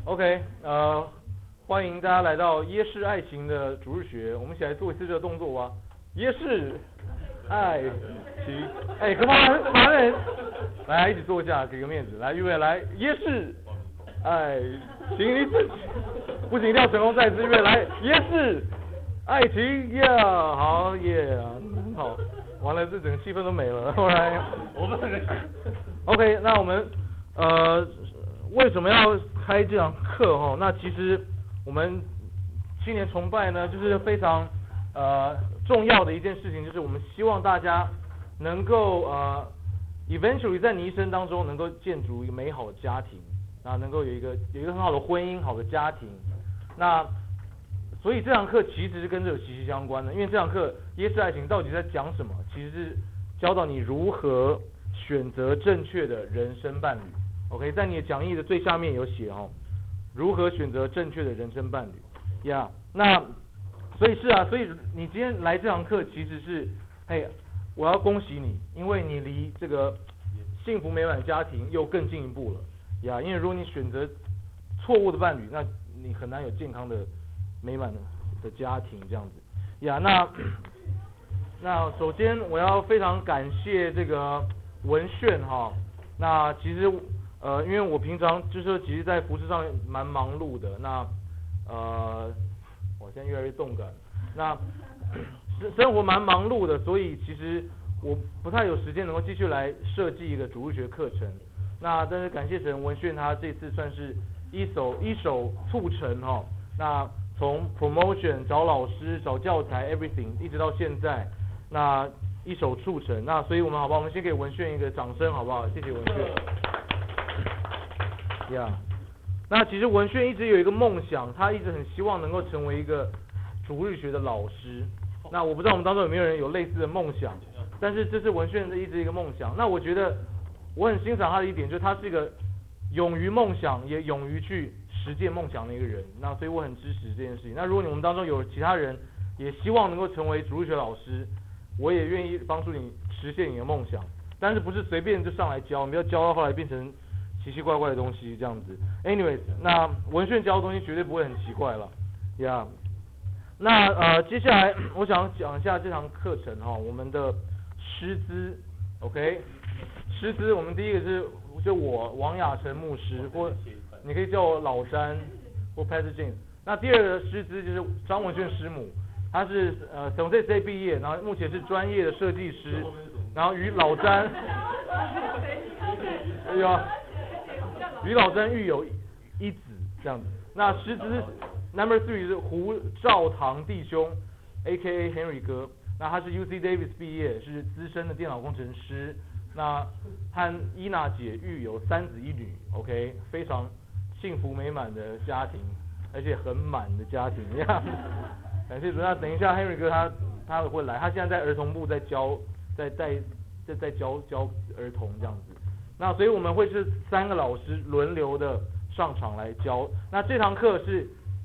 OK，欢迎大家来到耶式爱情的主日学，我们一起来做一次这个动作吧。耶式爱情，可怕人，来一起做一下，给个面子，来预备，来耶式爱情，你不行，一定要成功，再一次预备，来耶式爱情耶，好耶，很好，完了这整个气氛都没了，后来我们OK， 那我们为什么要开这堂课哈？那其实我们青年崇拜呢，就是非常重要的一件事情，就是我们希望大家能够eventually 在你一生当中能够建筑一个美好的家庭，那能够有一个很好的婚姻、好的家庭。那所以这堂课其实是跟这个息息相关的，因为这堂课耶式爱情到底在讲什么？其实是教导你如何选择正确的人生伴侣。OK， 在你的讲义的最下面有写如何选择正确的人生伴侣呀？那所以你今天来这堂课其实是，我要恭喜你，因为你离这个幸福美满家庭又更进一步了呀。因为如果你选择错误的伴侣，那你很难有健康的美满的家庭这样子呀。那首先我要非常感谢这个文炫那其实因为我平常就是其实在服事上蛮忙碌的，那我现在越来越动感，那生活蛮忙碌的，所以其实我不太有时间能够继续来设计一个主日学课程。那但是感谢神，文炫他这次算是一手促成那从 promotion 找老师找教材 everything 一直到现在，那一手促成。那所以我们好不好？我们先给文炫一个掌声好不好？谢谢文炫。那其实文炫一直有一个梦想，他一直很希望能够成为一个主日学的老师。那我不知道我们当中有没有人有类似的梦想，但是这是文炫的一直一个梦想。那我觉得我很欣赏他的一点，就是他是一个勇于梦想也勇于去实践梦想的一个人。那所以我很支持这件事情。那如果你们当中有其他人也希望能够成为主日学老师，我也愿意帮助你实现你的梦想，但是不是随便就上来教，你不要教到后来变成奇奇怪怪的东西这样子。Anyways， 那文炫教的东西绝对不会很奇怪了那接下来我想讲一下这堂课程我们的师资 OK， 师资我们第一个是就我王雅成牧师，或你可以叫我老詹或 Pastor James。那第二个师资就是张文炫师母，他是从这次毕业，然后目前是专业的设计师，然后与老詹与老詹育有一子这样子。那师资 Number 3是胡兆堂弟兄 ，A.K.A. Henry 哥。那他是 UC Davis 毕业，是资深的电脑工程师。那和伊娜姐育有3子1女 ，OK， 非常幸福美满的家庭，而且很满的家庭感谢主。那等一下 Henry 哥他会来，他现在在儿童部在教，在教儿童这样子。那所以我们会是3个老师轮流的上场来教。那这堂课是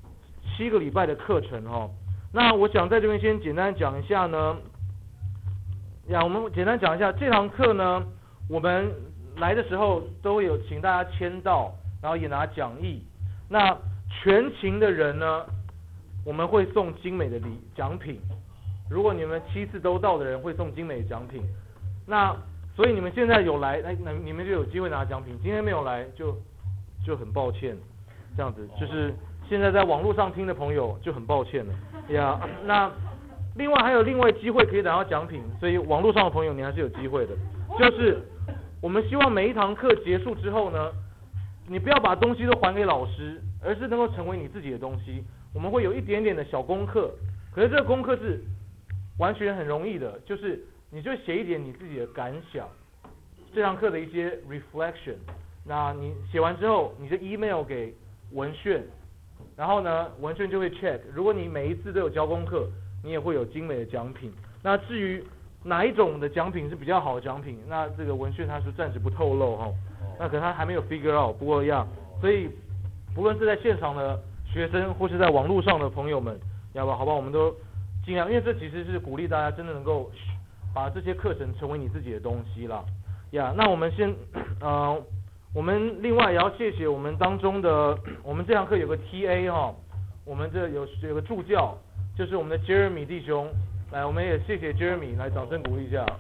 7个礼拜的课程那我想在这边先简单讲一下呢，我们简单讲一下这堂课呢，我们来的时候都有请大家签到，然后也拿讲义。那全勤的人呢，我们会送精美的奖品。如果你们7次都到的人会送精美的奖品。那所以你们现在有来，那你们就有机会拿奖品。今天没有来就很抱歉，这样子就是现在在网络上听的朋友就很抱歉了那另外还有另外机会可以拿到奖品，所以网络上的朋友你还是有机会的。就是我们希望每一堂课结束之后呢，你不要把东西都还给老师，而是能够成为你自己的东西。我们会有一点点的小功课，可是这个功课是完全很容易的，就是你就写一点你自己的感想，这堂课的一些 reflection。那你写完之后，你就 email 给文炫，然后呢，文炫就会 check。如果你每一次都有交功课，你也会有精美的奖品。那至于哪一种的奖品是比较好的奖品，那这个文炫他是暂时不透露那可能他还没有 figure out。不过所以不论是在现场的学生或是在网络上的朋友们，好不好？我们都尽量，因为这其实是鼓励大家真的能够把这些课程成为你自己的东西啦那我们先我们另外也要谢谢我们当中的，我们这堂课有个 TA 哈，我们这有个助教，就是我们的 Jeremy 弟兄，来，我们也谢谢 Jeremy， 来掌声鼓励一下。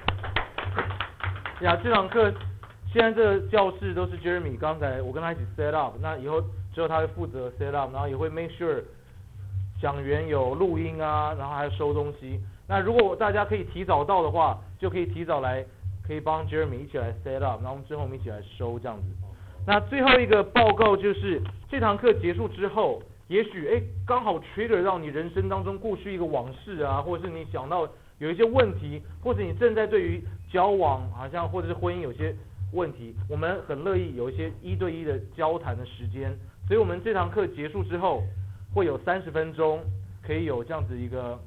呀，这堂课现在这个教室都是 Jeremy， 刚才我跟他一起 set up， 那之后他会负责 set up， 然后也会 make sure 讲员有录音啊，然后还有收东西。那如果大家可以提早到的话，就可以提早来，可以帮 Jeremy 一起来 set up， 然后之后我们一起来收这样子。那最后一个报告就是这堂课结束之后，也许刚好 trigger 到你人生当中过去一个往事啊，或者是你想到有一些问题，或者你正在对于交往好像或者是婚姻有些问题，我们很乐意有一些1对1的交谈的时间。所以我们这堂课结束之后，会有30分钟可以有这样子一个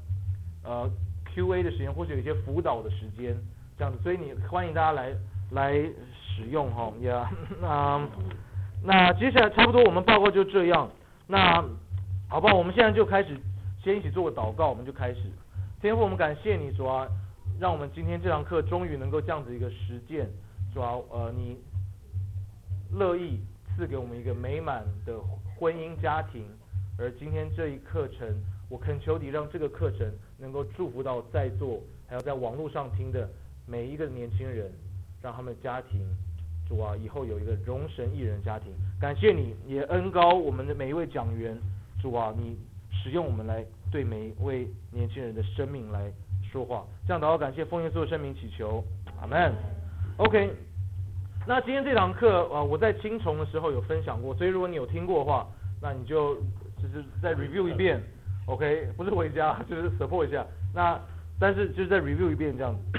Q&A 的时间，或者有一些辅导的时间这样子，所以你欢迎大家来使用哈呀。那接下来差不多我们报告就这样。那好吧，我们现在就开始先一起做个祷告，我们就开始。天父，我们感谢你主啊，让我们今天这堂课终于能够这样子一个实践，主啊你乐意赐给我们一个美满的婚姻家庭，而今天这一课程，我恳求你让这个课程能够祝福到在座还有在网络上听的每一个年轻人，让他们家庭主啊以后有一个荣神益人家庭。感谢你也恩膏我们的每一位讲员，主啊你使用我们来对每一位年轻人的生命来说话，这样祷告感谢奉耶稣的圣名祈求，阿们。 OK， 那今天这堂课我在青虫的时候有分享过，所以如果你有听过的话，那你就是再 review 一遍 OK， 不是回家就是 support 一下，那但是就是再 review 一遍这样子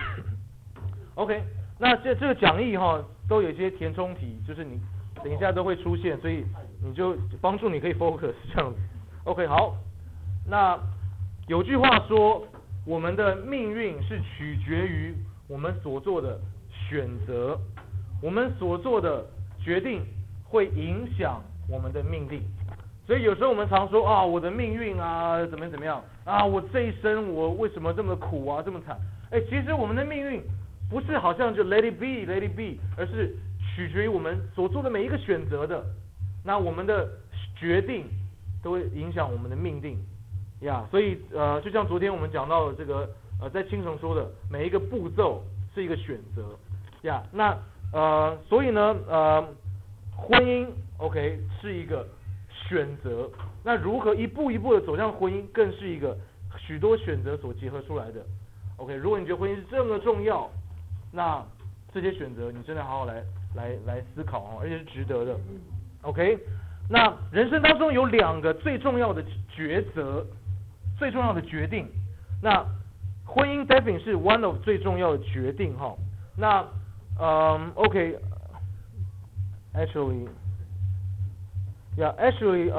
OK， 那这个讲义都有一些填充题，就是你等一下都会出现，所以你就帮助你可以 focus 这样子 OK。 好，那有句话说我们的命运是取决于我们所做的选择，我们所做的决定会影响我们的命定。所以有时候我们常说啊，我的命运啊怎么样啊，我这一生我为什么这么苦啊这么惨。其实我们的命运不是好像就 let it be let it be， 而是取决于我们所做的每一个选择的。那我们的决定都会影响我们的命定呀。所以就像昨天我们讲到的这个在青城说的，每一个步骤是一个选择呀。那所以呢婚姻 OK 是一个选择，那如何一步一步的走向婚姻，更是一个许多选择所结合出来的 OK。 如果你觉得婚姻是这么重要，那这些选择你真的好好来思考而且是值得的 OK。 那人生当中有2个最重要的抉择，最重要的决定，那婚姻 definitely 是 one of 最重要的决定那OK actually Yeah, actually,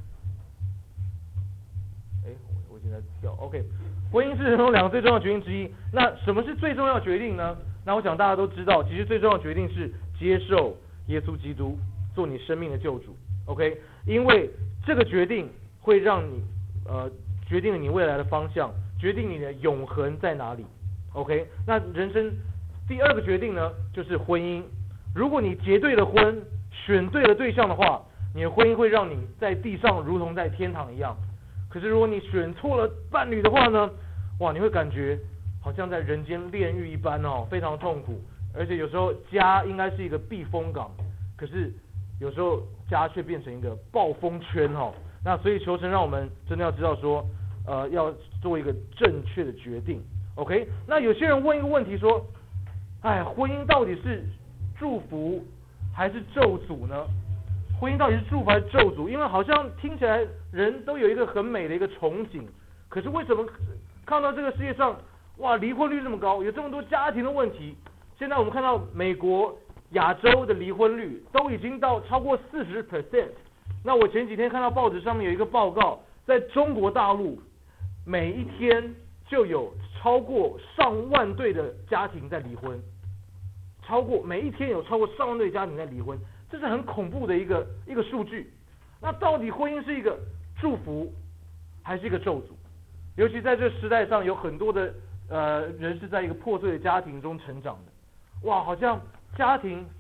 我现在跳 OK。婚姻是人中2个最重要的决定之一。那什么是最重要的决定呢？那我想大家都知道，其实最重要的决定是接受耶稣基督做你生命的救主 OK。因为这个决定会让你决定了你未来的方向，决定你的永恒在哪里 OK。那人生第2个决定呢，就是婚姻。如果你结对了婚，选对了对象的话，你的婚姻会让你在地上如同在天堂一样。可是如果你选错了伴侣的话呢，哇，你会感觉好像在人间炼狱一般非常痛苦。而且有时候家应该是一个避风港，可是有时候家却变成一个暴风圈那所以求神让我们真的要知道说要做一个正确的决定 OK。 那有些人问一个问题说，婚姻到底是祝福还是咒诅呢？婚姻到底是祝福还是咒诅？因为好像听起来人都有一个很美的一个憧憬，可是为什么看到这个世界上哇离婚率这么高，有这么多家庭的问题？现在我们看到美国、亚洲的离婚率都已经到超过40%。那我前几天看到报纸上面有一个报告，在中国大陆每一天就有超过上万对的家庭在离婚，每一天有超过上万对家庭在离婚，这是很恐怖的一个数据。那到底婚姻是一个祝福还是一个咒诅？尤其在这个时代上，有很多的人是在一个破碎的家庭中成长的。哇，好像家庭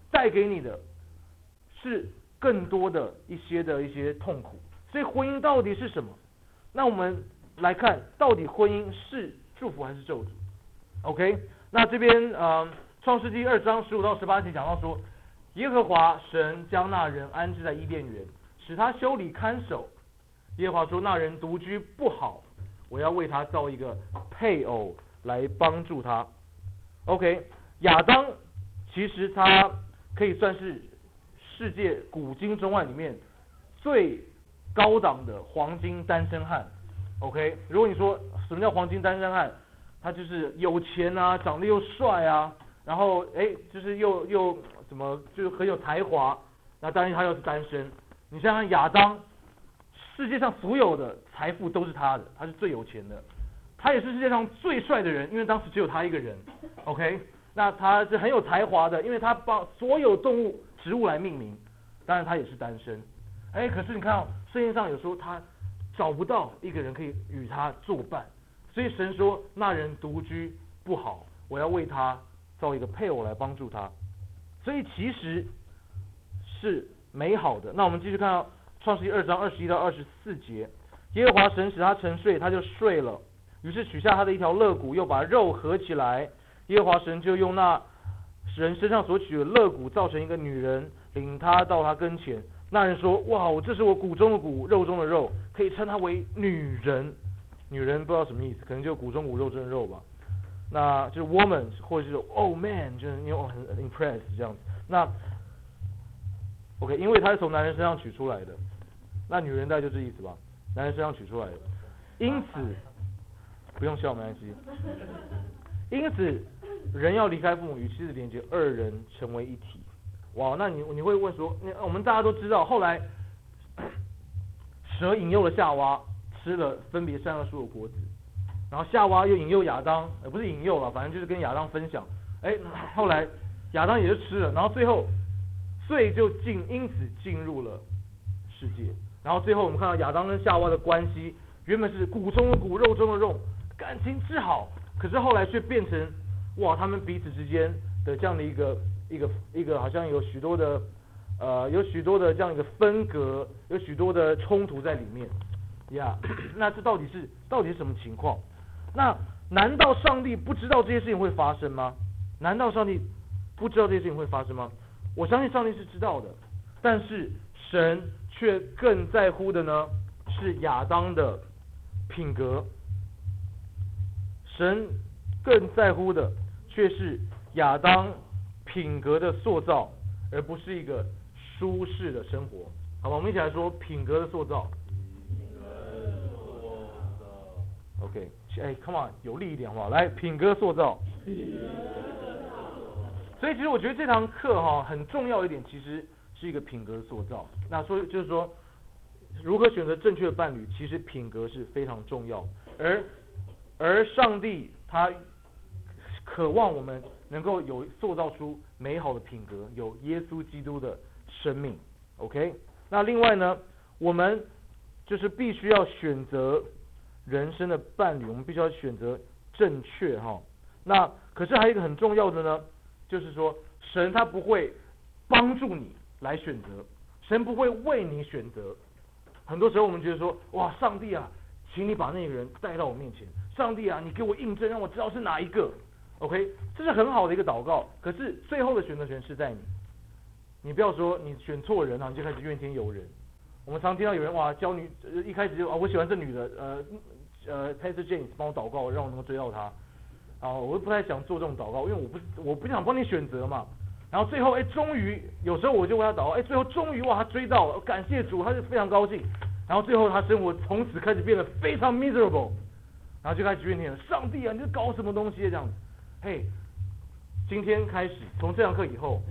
带给你的是更多的一些痛苦。所以婚姻到底是什么？那我们来看，到底婚姻是祝福还是咒诅 ？OK， 那这边创世纪2章15到18节讲到说，耶和华神将那人安置在伊甸园，使他修理看守。耶和华说，那人独居不好，我要为他造一个配偶来帮助他。OK， 亚当其实他可以算是世界古今中外里面最高档的黄金单身汉。OK， 如果你说什么叫黄金单身汉，他就是有钱啊，长得又帅啊，然后就是又怎么就是很有才华，那当然他又是单身。你想想亚当，世界上所有的财富都是他的，他是最有钱的，他也是世界上最帅的人，因为当时只有他一个人。OK， 那他是很有才华的，因为他帮所有动物植物来命名，当然他也是单身。可是你看圣经上有说他找不到一个人可以与他作伴，所以神说那人独居不好，我要为他造一个配偶来帮助他，所以其实是美好的。那我们继续看到创世纪2章21到24节，耶和华神使他沉睡，他就睡了，于是取下他的一条肋骨，又把肉合起来。耶和华神就用那人身上所取的肋骨造成一个女人，领他到他跟前。那人说，哇，这是我骨中的骨，肉中的肉，可以称她为女人。女人不知道什么意思，可能就骨中骨肉中的肉吧。那就是 woman 或者是 oh man， 就是因为很 impressed 这样子。那 OK， 因为他是从男人身上取出来的，那女人大概就这意思吧，男人身上取出来的。因此不用笑，没关系。因此人要离开父母，与妻子连结，二人成为一体。哇，那你会问说，我们大家都知道，后来蛇引诱了夏娃，吃了分别善恶树的果子，然后夏娃又引诱亚当，不是引诱了，反正就是跟亚当分享。后来亚当也是吃了，然后最后罪就因此进入了世界。然后最后我们看到亚当跟夏娃的关系，原本是骨中的骨，肉中的肉，感情之好，可是后来却变成哇，他们彼此之间的这样的一个好像有许多的这样一个分隔，有许多的冲突在里面呀。那这到底是什么情况？那难道上帝不知道这些事情会发生吗？难道上帝不知道这些事情会发生吗？我相信上帝是知道的，但是神却更在乎的呢是亚当的品格。神更在乎的却是亚当品格的塑造，而不是一个舒适的生活。好吧，我们一起来说品格的塑造。OK， come on， 有力一点好不好？来，品格塑造。所以其实我觉得这堂课很重要一点，其实是一个品格的塑造。那就是说，如何选择正确的伴侣，其实品格是非常重要。而上帝他渴望我们能够塑造出美好的品格，有耶稣基督的生命。OK， 那另外呢，我们就是必须要选择人生的伴侣，我们必须要选择正确那可是还有一个很重要的呢，就是说神他不会帮助你来选择，神不会为你选择。很多时候我们觉得说，哇，上帝啊，请你把那个人带到我面前，上帝啊，你给我印证，让我知道是哪一个。OK， 这是很好的一个祷告，可是最后的选择权是在你。你不要说你选错人你就开始怨天尤人。我们常听到有人教一开始就我喜欢这女的Pastor James 帮我祷告，让我能够追到她。我不太想做这种祷告，因为我不想帮你选择嘛。然后最后终于有时候我就为他祷告，最后终于他追到了，感谢主，他就非常高兴。然后最后他生活从此开始变得非常 miserable， 然后就开始怨天了，上帝啊，你在搞什么东西这样子？今天开始从这堂课以后，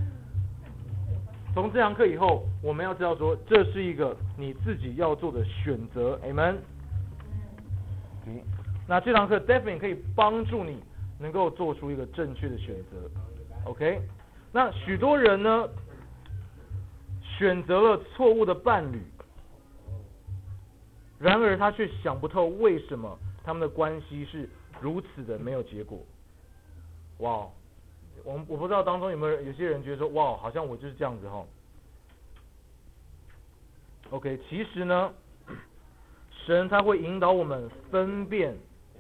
我们要知道说，这是一个你自己要做的选择 ，Amen。那这堂课 definitely 可以帮助你能够做出一个正确的选择 ，OK？ 那许多人呢，选择了错误的伴侣，然而他却想不透为什么他们的关系是如此的没有结果。哇， 我不知道当中有些人觉得说，哇，好像我就是这样子哈。OK， 其实呢，神他会引导我们分辨，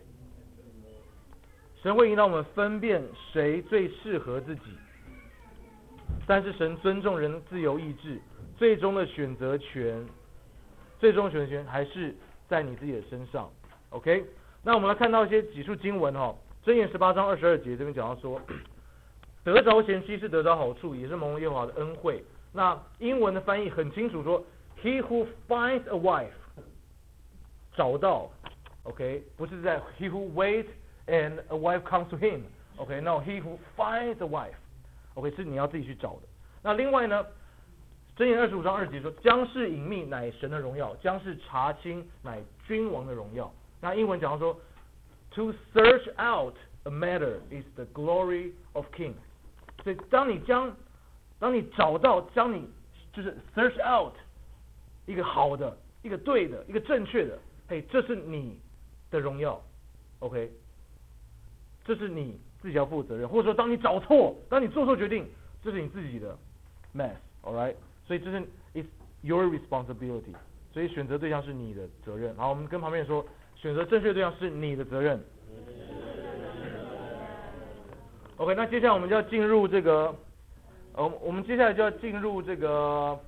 神会引导我们分辨谁最适合自己。但是神尊重人的自由意志，最终的选择权还是在你自己的身上。OK， 那我们来看到几处经文哈，箴言18章22节这边讲到说，得着贤妻是得着好处，也是蒙耶和华的恩惠。那英文的翻译很清楚说 ，He who finds a wife， 找到 ，OK， 不是在 He who waits and a wife comes to him，OK，no， He who finds a wife，OK， 是你要自己去找的。那另外呢，箴言25章2节说，将是隐秘乃神的荣耀，将是查清乃君王的荣耀。那英文讲到说 ，To search out a matter is the glory of kings。所以当你找到，就是 search out 一个好的、一个对的、一个正确的，嘿，这是你的荣耀 ，OK， 这是你自己要负责任。或者说，当你找错，当你做错决定，这是你自己的 mess，all right， 所以这是 it's your responsibility。所以选择对象是你的责任。好，我们跟旁边人说，选择正确对象是你的责任。OK， 那接下来我们就要进入这个，我们接下来就要进入这个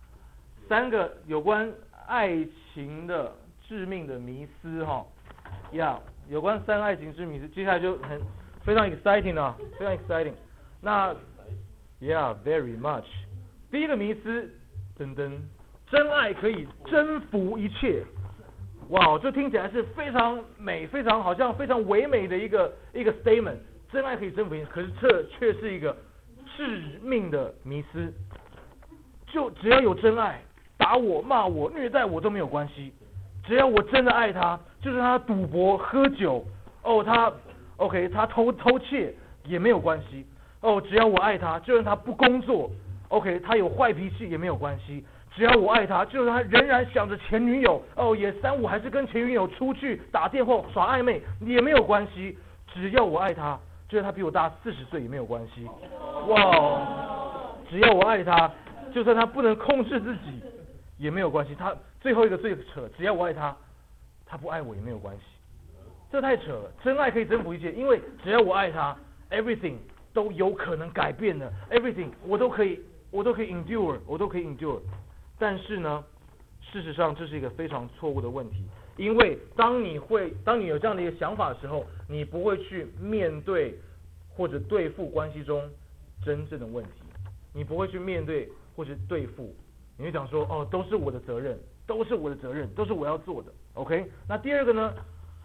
3个有关爱情的致命的迷思哈，有关3个爱情致命迷思，接下来就非常 exciting 啊，非常 exciting。那 very much。第一个迷思，真爱可以征服一切。哇，这听起来是非常美，好像非常唯美的一个 statement。真爱可以征服一切，可是这却是一个致命的迷思。就只要有真爱，打我、骂我、虐待我都没有关系。只要我真的爱他，就是他赌博、喝酒，他偷窃也没有关系。只要我爱他，就算他不工作，他有坏脾气也没有关系。只要我爱他，就算他仍然想着前女友，也3、5还是跟前女友出去打电话耍暧昧也没有关系。只要我爱他，就算他比我大40岁也没有关系。哇！只要我爱他，就算他不能控制自己也没有关系。他最后一个最扯，只要我爱他，他不爱我也没有关系。这太扯了，真爱可以征服一切，因为只要我爱他 ，everything 都有可能改变的 ，everything 我都可以 endure。但是呢，事实上这是一个非常错误的问题，因为当你有这样的一个想法的时候，你不会去面对或者对付关系中真正的问题，你不会去面对或者对付，你会讲说，都是我的责任，都是我要做的 ，OK？ 那第二个呢，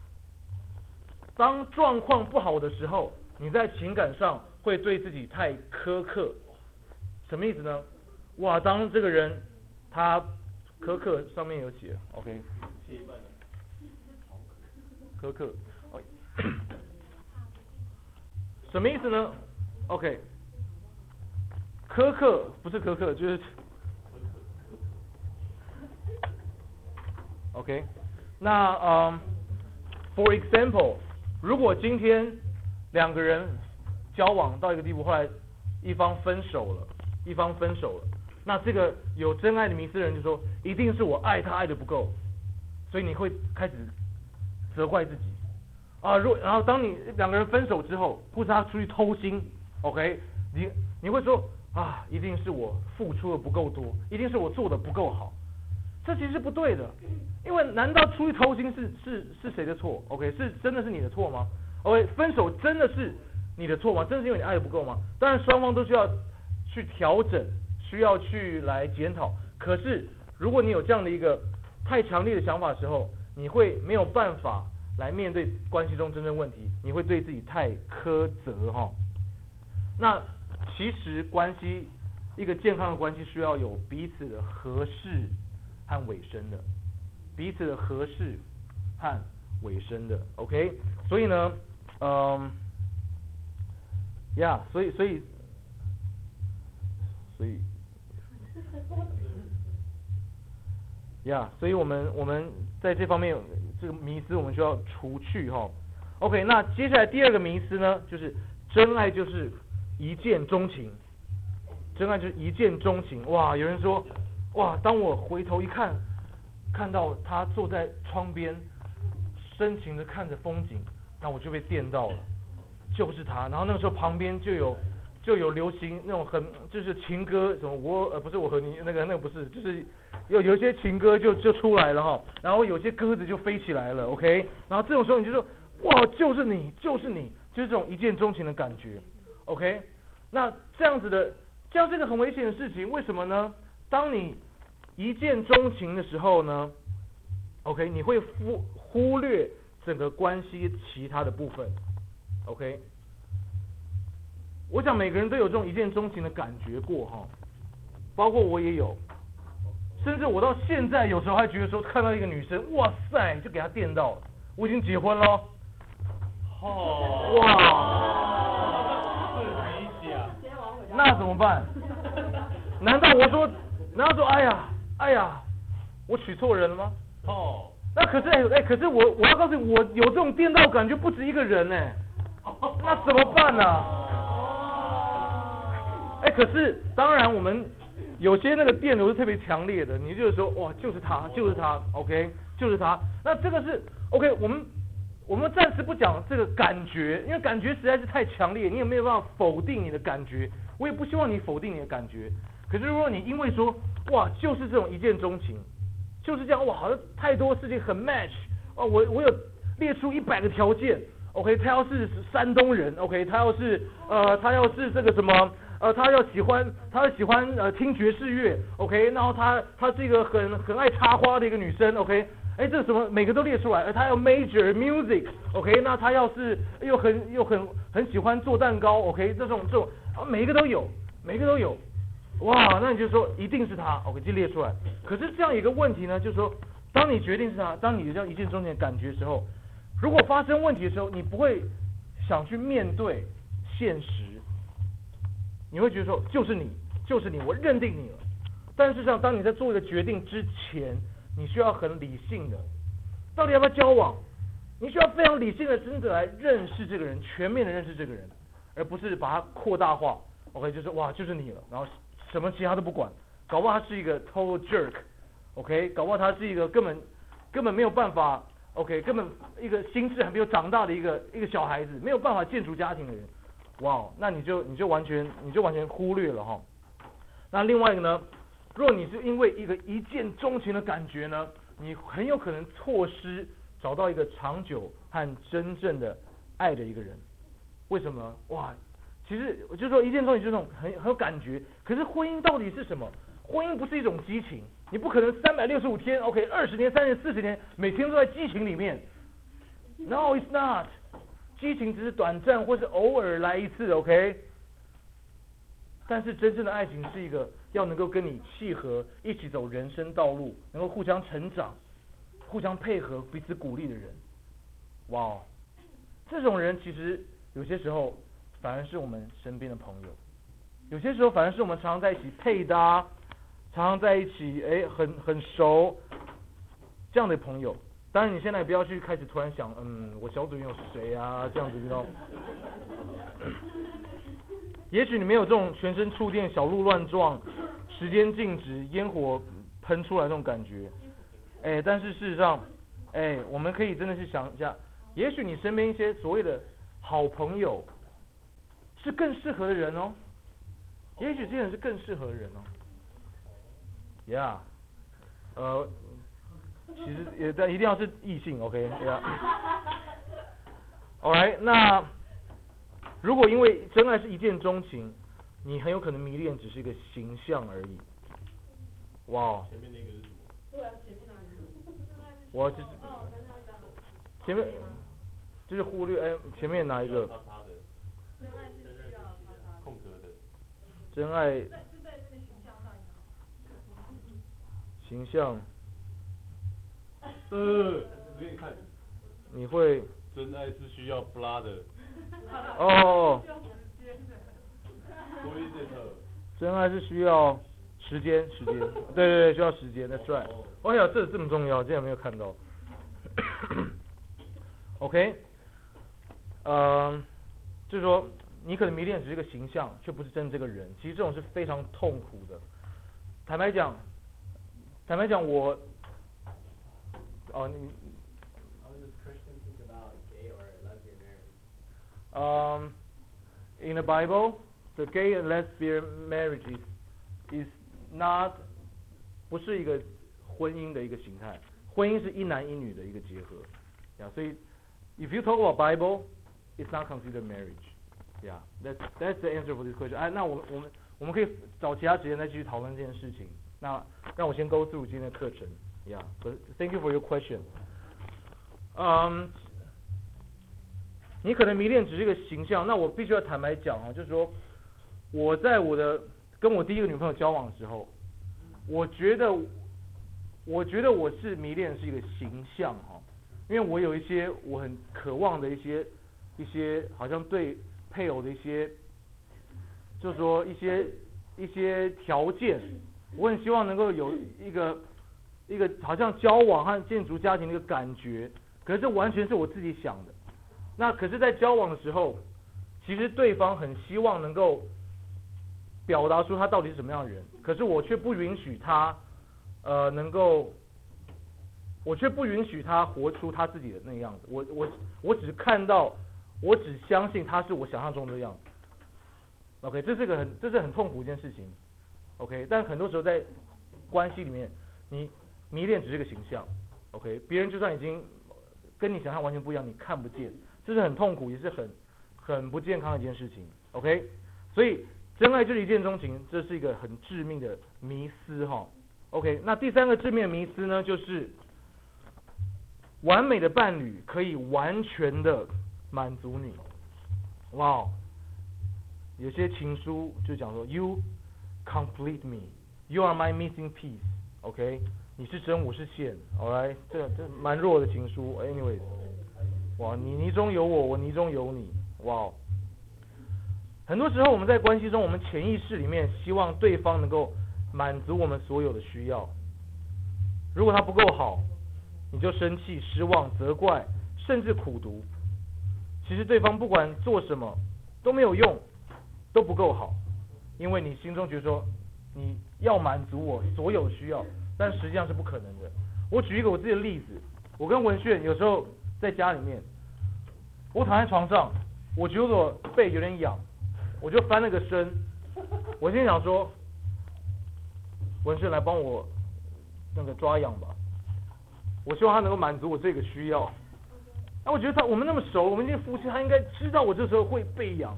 当状况不好的时候，你在情感上会对自己太苛刻，什么意思呢？哇，当这个人他苛刻上面有写 ，OK， 写一半了，苛刻，什么意思呢 ？OK， 苛刻不是苛刻，就是 OK。那for example， 如果今天2个人交往到一个地步，后来一方分手了，那这个有真爱的迷思的人就说，一定是我爱他爱的不够，所以你会开始责怪自己然后当你2个人分手之后，或者他出去偷腥 ，OK， 你会说一定是我付出的不够多，一定是我做的不够好，这其实是不对的，因为难道出去偷腥是谁的错 ？OK， 真的是你的错吗 ？OK， 分手真的是你的错吗？真的是因为你爱的不够吗？当然双方都需要去调整。需要去来检讨，可是如果你有这样的一个太强烈的想法的时候，你会没有办法来面对关系中真正问题，你会对自己太苛责哈。那其实一个健康的关系需要有彼此的合适和尾声的，OK， 所以呢，所以我们在这方面这个迷思我们需要除去哈。OK， 那接下来第2个迷思呢，就是真爱就是一见钟情，真爱就是一见钟情。哇，有人说，哇，当我回头一看，看到他坐在窗边，深情的看着风景，那我就被电到了，就是他。然后那个时候旁边就有流行那种就是情歌，什么不是我和你那个不是，就是有一些情歌就出来了哈，然后有些鸽子就飞起来了 ，OK， 然后这种时候你就说，哇，就是你，就是这种一见钟情的感觉 ，OK， 那这样是个很危险的事情，为什么呢？当你一见钟情的时候呢 ，OK， 你会忽略整个关系其他的部分 ，OK。我想每个人都有这种一见钟情的感觉过哈，包括我也有，甚至我到现在有时候还觉得说看到一个女生，哇塞，就给她电到了，我已经结婚了，哇， 是理想， 那怎么办？难道说哎呀，我娶错人了吗？那可是可是我要告诉你，我有这种电到感觉不止一个人那怎么办呢？可是当然我们有些那个电流是特别强烈的，你就是说哇，就是他 ，OK， 就是他。那这个是 OK， 我们暂时不讲这个感觉，因为感觉实在是太强烈，你也没有办法否定你的感觉，我也不希望你否定你的感觉。可是如果你因为说哇，就是这种一见钟情，就是这样哇，好像太多事情很 match 哦，我有列出100个条件 ，OK， 他要是山东人 ，OK， 他要是这个什么。他要喜欢听爵士乐 ，OK， 然后他是一个很爱插花的一个女生 ，OK， 这什么每个都列出来，他要 major music，OK， 那他要是又很喜欢做蛋糕 ，OK， 这种每一个都有，哇，那你就说一定是他 ，OK， 就列出来。可是这样一个问题呢，就是说，当你决定是他，当你有这样一见钟情的感觉的时候，如果发生问题的时候，你不会想去面对现实。你会觉得说就是你，我认定你了。但事实上，当你在做一个决定之前，你需要很理性的，到底要不要交往？你需要非常理性的真的来认识这个人，全面的认识这个人，而不是把它扩大化。OK， 就是哇，就是你了，然后什么其他都不管，搞不好他是一个 total jerk，OK， 搞不好他是一个根本没有办法 ，OK， 根本一个心智还没有长大的一个小孩子，没有办法建筑家庭的人。哇，那你就完全忽略了哈。那另外一个呢，若你是因为一个一见钟情的感觉呢，你很有可能错失找到一个长久和真正的爱的一个人。为什么？哇，其实我就说一见钟情这种很有感觉，可是婚姻到底是什么？婚姻不是一种激情，你不可能365天 ，OK， 20年、30年、40年，每天都在激情里面。No, it's not。激情只是短暂或是偶尔来一次 ，OK。但是真正的爱情是一个要能够跟你契合，一起走人生道路，能够互相成长、互相配合、彼此鼓励的人。哇，这种人其实有些时候反而是我们身边的朋友，有些时候反而是我们常常在一起配搭，常常在一起很熟这样的朋友。当然，你现在不要去开始突然想，我小组员有谁啊？这样子，知道？也许你没有这种全身触电、小鹿乱撞、时间静止、烟火喷出来那种感觉，但是事实上，我们可以真的是想一下，也许你身边一些所谓的好朋友是更适合的人哦，也许这些人是更适合的人哦。Yeah，其实一定要是异性 ，OK， Alright， 那如果因为真爱是一见钟情，你很有可能迷恋只是一个形象而已。哇！前面那个是什么？对啊，前面那个。我就是前面就是忽略前面哪一个？真爱是需要空格的。真爱。在那个形象上。形象。 给你看， 你会真爱是需要 blood 的。 哦。真爱是需要时间，对，需要时间 ，That's right。哎呀，这么重要，竟然没有看到。OK，就是说， 你可能迷恋只是个形象，却不是真的这个人。其实这种是非常痛苦的。坦白讲，我，你 How does Christian think about gay or lesbian marriage? In the Bible, the gay and lesbian marriage is not 不是一个婚姻的一个形态，婚姻是一男一女的一个结合。所以 if you talk about Bible, it's not considered marriage. Yeah, that's the answer for this question. 那我们可以找其他时间再继续讨论这件事情。那让我先 go through 今天的课程。Yeah, but thank you for your question. 你可能迷恋只是一个形象，那我必须要坦白讲就是说，我在跟我第一个女朋友交往的时候，我觉得我是迷恋是一个形象因为我有一些我很渴望的一些好像对配偶的一些，就是说一些条件，我很希望能够有一个好像交往和建筑家庭的一个感觉，可是这完全是我自己想的。那可是在交往的时候，其实对方很希望能够表达出他到底是什么样的人，可是我却不允许他我却不允许他活出他自己的那个样子。我只看到，我只相信他是我想象中的样子。OK， 这是很痛苦一件事情。OK， 但很多时候在关系里面，你迷恋只是个形象。OK， 别人就算已经跟你想象完全不一样，你看不见，这是很痛苦，也是很不健康的一件事情。OK， 所以真爱就是一见钟情，这是一个很致命的迷思OK， 那第三个致命的迷思呢，就是完美的伴侣可以完全的满足你。哇，有些情书就讲说 You complete me, you are my missing piece. OK， 你是针我是线。Alright， 这蛮弱的情书。Anyways， 哇，你泥中有我，我泥中有你。哇，很多时候我们在关系中，我们潜意识里面希望对方能够满足我们所有的需要。如果他不够好，你就生气、失望、责怪，甚至苦读。其实对方不管做什么都没有用，都不够好，因为你心中觉得说你要满足我所有需要，但实际上是不可能的。我举一个我自己的例子，我跟文炫有时候在家里面，我躺在床上，我觉得我背有点痒，我就翻了个身，我心想说，文炫来帮我那个抓痒吧。我希望他能够满足我这个需要。我觉得我们那么熟，我们已经夫妻，他应该知道我这时候会背痒。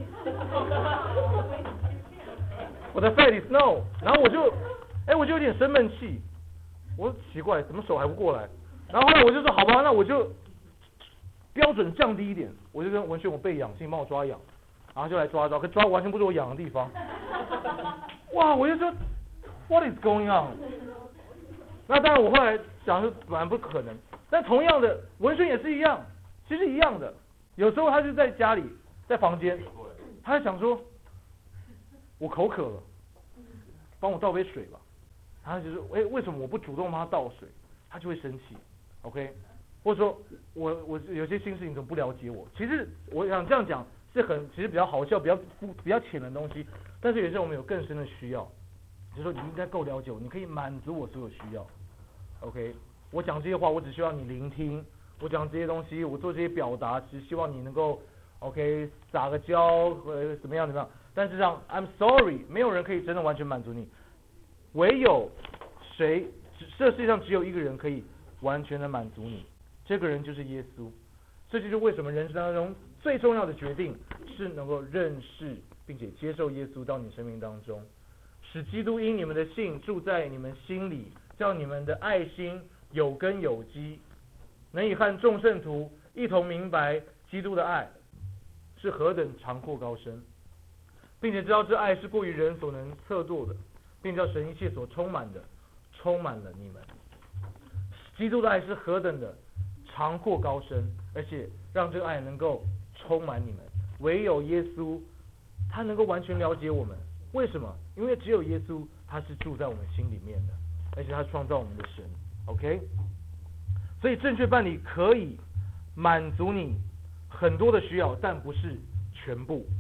我的 fat is no， 然后我就有点生闷气，我奇怪，怎么手还不过来？然后后来我就说好吧，那我就标准降低一点，我就跟文轩我背痒，请帮我抓痒，然后就来抓，可抓完全不是我痒的地方。哇，我就说 What is going on？ 那当然我后来想说本来不可能，但同样的文轩也是一样，其实一样的。有时候他就在家里，在房间，他就想说，我口渴了，帮我倒杯水吧。他就说，为什么我不主动帮他倒水？他就会生气 ，OK？ 或者说我有些心事你怎么不了解我？其实我想这样讲是其实比较好笑、比较浅的东西，但是有时候我们有更深的需要，就是说你应该够了解我，你可以满足我所有需要 ，OK？ 我讲这些话，我只需要你聆听；我讲这些东西，我做这些表达，只希望你能够 OK 撒个娇，怎么样。但是让 I'm sorry， 没有人可以真的完全满足你，唯有这世界上只有一个人可以完全的满足你，这个人就是耶稣。这就是为什么人生当中最重要的决定是能够认识并且接受耶稣到你生命当中，使基督因你们的信住在你们心里，叫你们的爱心有根有基，能以和众圣徒一同明白基督的爱是何等长阔高深，并且知道这爱是过于人所能测度的，并叫神一切所充满的充满了你们。基督的爱是何等的长阔高深，而且让这个爱能够充满你们。唯有耶稣他能够完全了解我们。为什么？因为只有耶稣他是住在我们心里面的，而且他创造我们的神。 OK， 所以正确伴侣可以满足你很多的需要，但不是全部。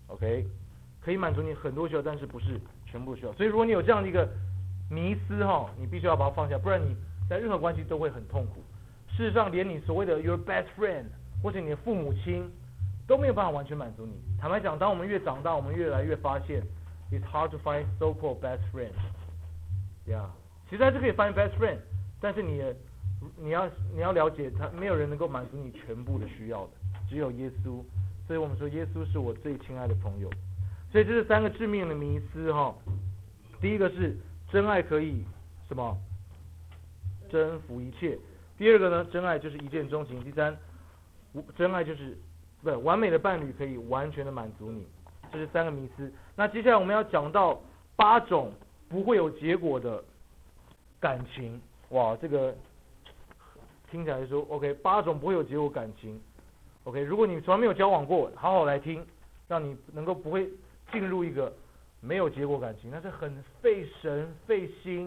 OK， 可以满足你很多需要，但是不是全部需要。所以如果你有这样的一个迷思你必须要把它放下，不然你在任何关系都会很痛苦。事实上，连你所谓的 your best friend 或者你的父母亲都没有办法完全满足你。坦白讲，当我们越长大，我们越来越发现 it's hard to find so-called best friend。Yeah， 其实还是可以 find best friend， 但是你要了解，没有人能够满足你全部的需要的，只有耶稣。所以我们说，耶稣是我最亲爱的朋友。所以这是3个致命的迷思第一个是真爱可以什么征服一切。第二个呢，真爱就是一见钟情。第三，真爱就是完美的伴侣可以完全的满足你。这是3个迷思。那接下来我们要讲到8种不会有结果的感情。哇，这个听起来说 OK， 8种不会有结果感情。OK， 如果你从来没有交往过，好好来听，让你能够不会进入一个没有结果感情，那是很费神费心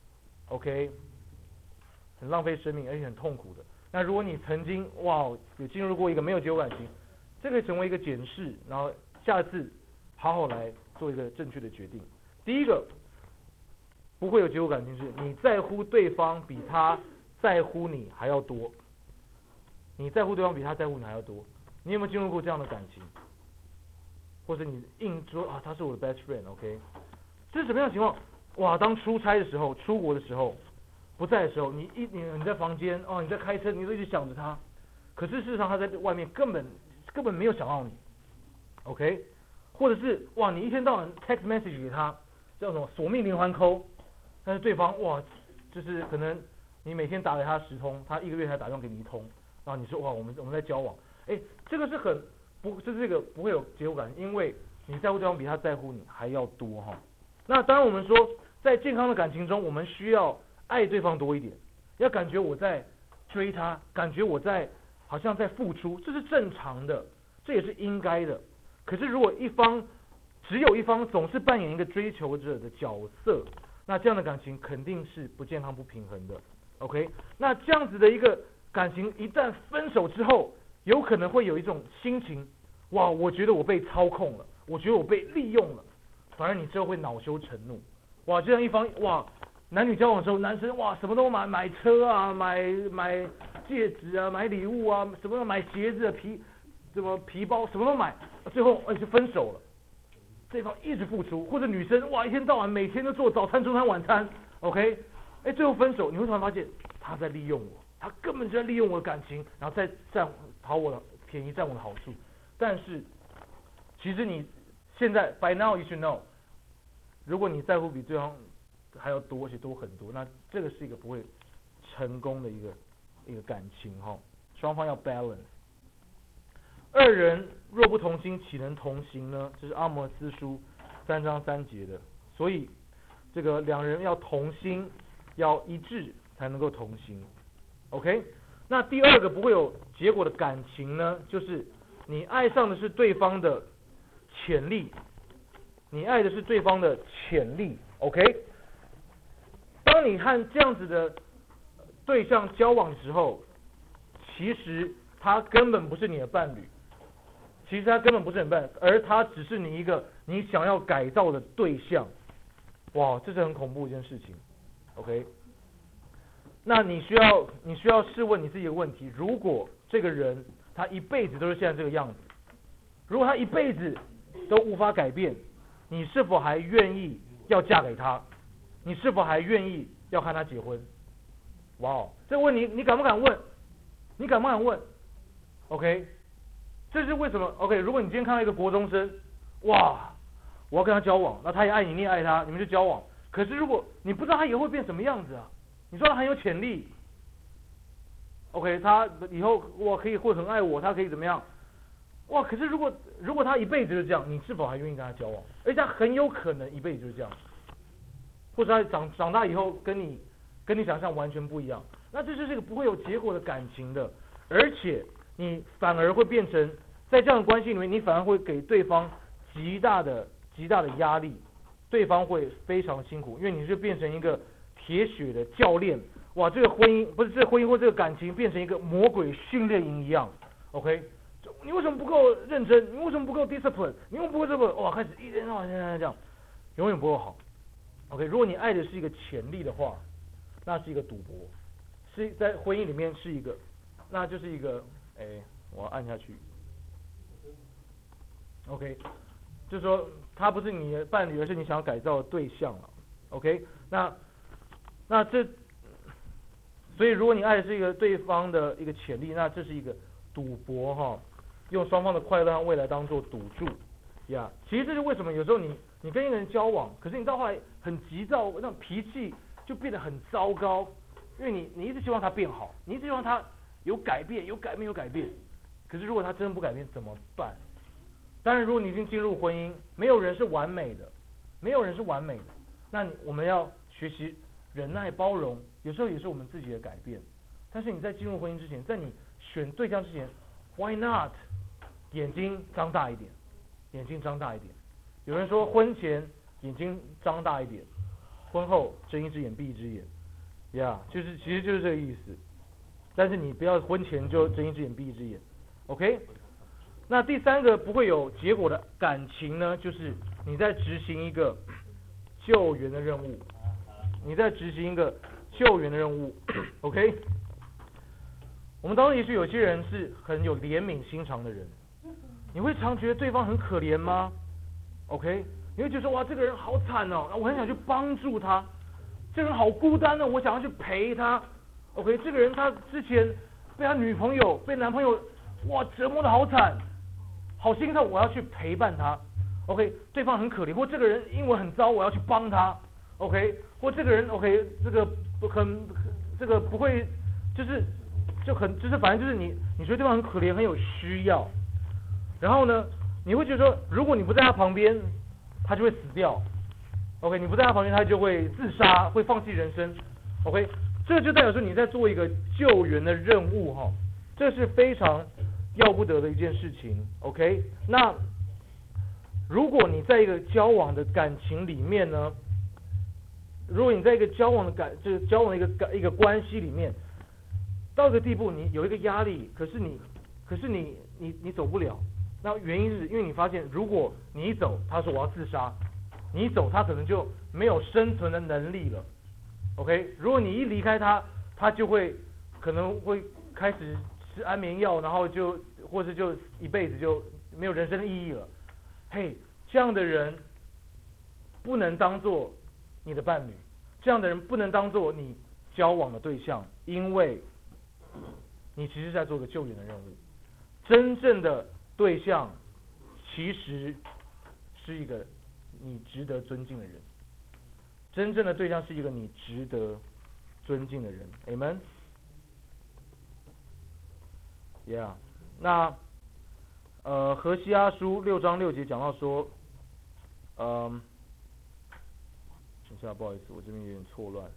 ，OK， 很浪费生命，而且很痛苦的。那如果你曾经有进入过一个没有结果感情，这可以成为一个检视，然后下次好好来做一个正确的决定。第一个不会有结果感情是你在乎对方比他在乎你还要多，你在乎对方比他在乎你还要多。你有没有进入过这样的感情？或者你硬说他是我的 best friend，OK， 这是什么样的情况？哇，当出差的时候、出国的时候、不在的时候，你在房间你在开车，你都一直想着他，可是事实上他在外面根本没有想到你 ，OK， 或者是你一天到晚 text message 给他，叫什么索命连环扣，但是对方就是可能你每天打给他10通，他1个月才打电话给你1通，然后你说我们在交往，这个是这个不会有结果感，因为你在乎对方比他在乎你还要多那当然我们说，在健康的感情中，我们需要爱对方多一点，要感觉我在追他，感觉我好像在付出，这是正常的，这也是应该的。可是如果只有一方总是扮演一个追求者的角色，那这样的感情肯定是不健康、不平衡的。OK， 那这样子的一个感情一旦分手之后，有可能会有一种心情，我觉得我被操控了，我觉得我被利用了，反而你之后会恼羞成怒。这样一方男女交往的时候，男生什么都买车啊，买戒指啊，买礼物啊，什么买鞋子皮包什么都买，最后就分手了。对方一直付出，或者女生一天到晚每天都做早餐、中餐、晚餐 ，OK， 最后分手，你会突然发现他在利用我，他根本就在利用我的感情，然后再讨我的便宜，占我的好处。但是其实你现在 by now you should know， 如果你在乎比对方还要多，而且多很多，那这个是一个不会成功的一个感情双方要 balance。2人若不同心，岂能同行呢？这是阿摩司书3章3节的。所以这个2人要同心，要一致才能够同行。OK， 那第2个不会有结果的感情呢，就是你爱上的是对方的潜力，你爱的是对方的潜力。OK， 当你和这样子的对象交往的时候，其实他根本不是你的伴侣。其实他根本不是很笨，而他只是你一个你想要改造的对象。这是很恐怖的一件事情。OK， 那你需要试问你自己的问题：如果这个人他一辈子都是现在这个样子，如果他一辈子都无法改变，你是否还愿意要嫁给他？你是否还愿意要和他结婚？这个问题你敢不敢问？你敢不敢问 ？OK。这是为什么 ？OK， 如果你今天看到一个国中生，我要跟他交往，那他也爱你，你也爱他，你们就交往。可是如果你不知道他以后会变什么样子啊，你说他很有潜力 ，OK， 他以后会很爱我，他可以怎么样？可是如果他一辈子就这样，你是否还愿意跟他交往？而且他很有可能一辈子就是这样，或者他长大以后跟你想象完全不一样，那这就是一个不会有结果的感情的，而且。你反而会变成在这样的关系里面，你反而会给对方极大的压力，对方会非常辛苦，因为你就变成一个铁血的教练。这个婚姻或这个感情变成一个魔鬼训练营一样。OK， 你为什么不够认真？你为什么不够 discipline？ 你为什么不够这个？哇，开始一天到晚这样，永远不够好。OK， 如果你爱的是一个潜力的话，那是一个赌博，是在婚姻里面是一个，那就是一个，我要按下去。OK， 就是说他不是你的伴侣，而是你想要改造的对象了。OK， 那这，所以如果你爱的是一个对方的一个潜力，那这是一个赌博哈，用双方的快乐和未来当做赌注呀。其实这是为什么有时候你跟一个人交往，可是你到后来很急躁，那种脾气就变得很糟糕，因为你一直希望他变好，你一直希望他有改变。可是如果他真的不改变怎么办？当然，如果你已经进入婚姻，没有人是完美的，那我们要学习忍耐包容，有时候也是我们自己的改变。但是你在进入婚姻之前，在你选对象之前 ，Why not？ 眼睛张大一点。有人说婚前眼睛张大一点，婚后睁一只眼闭一只眼，其实就是这个意思。但是你不要婚前就睁一只眼闭一只眼 ，OK？ 那第三个不会有结果的感情呢，就是你在执行一个救援的任务，OK？ 我们当中也许有些人是很有怜悯心肠的人，你会常觉得对方很可怜吗 ？OK？ 你会觉得说哇，这个人好惨哦，我很想去帮助他，这个人好孤单哦，我想要去陪他。OK？ 这个人他之前被男朋友哇折磨的好惨。好心痛，我要去陪伴他 ，OK？ 对方很可怜，或这个人英文很糟，我要去帮他 ，OK？ 或这个人 OK， 这个不会，反正就是你觉得对方很可怜，很有需要，然后呢，你会觉得说，如果你不在他旁边，他就会死掉 ，OK？ 你不在他旁边，他就会自杀，会放弃人生 ，OK？ 这就代表说你在做一个救援的任务哈，这是非常要不得的一件事情 ，OK？ 那如果你在一个交往的感情里面呢，如果你在一个交往的一个关系里面，到一个地步你有一个压力，可是你走不了，那原因是因为你发现，如果你一走，他说我要自杀，你一走，他可能就没有生存的能力了 ，OK？ 如果你一离开他，他就可能会开始吃安眠药，然后或者就一辈子就没有人生的意义了。嘿，这样的人不能当做你的伴侣，这样的人不能当做你交往的对象，因为你其实是在做个救援的任务。真正的对象其实是一个你值得尊敬的人，真正的对象是一个你值得尊敬的人。Amen。Yeah， 那何西阿书6章6节讲到说，等一下，不好意思，我这边有点错乱。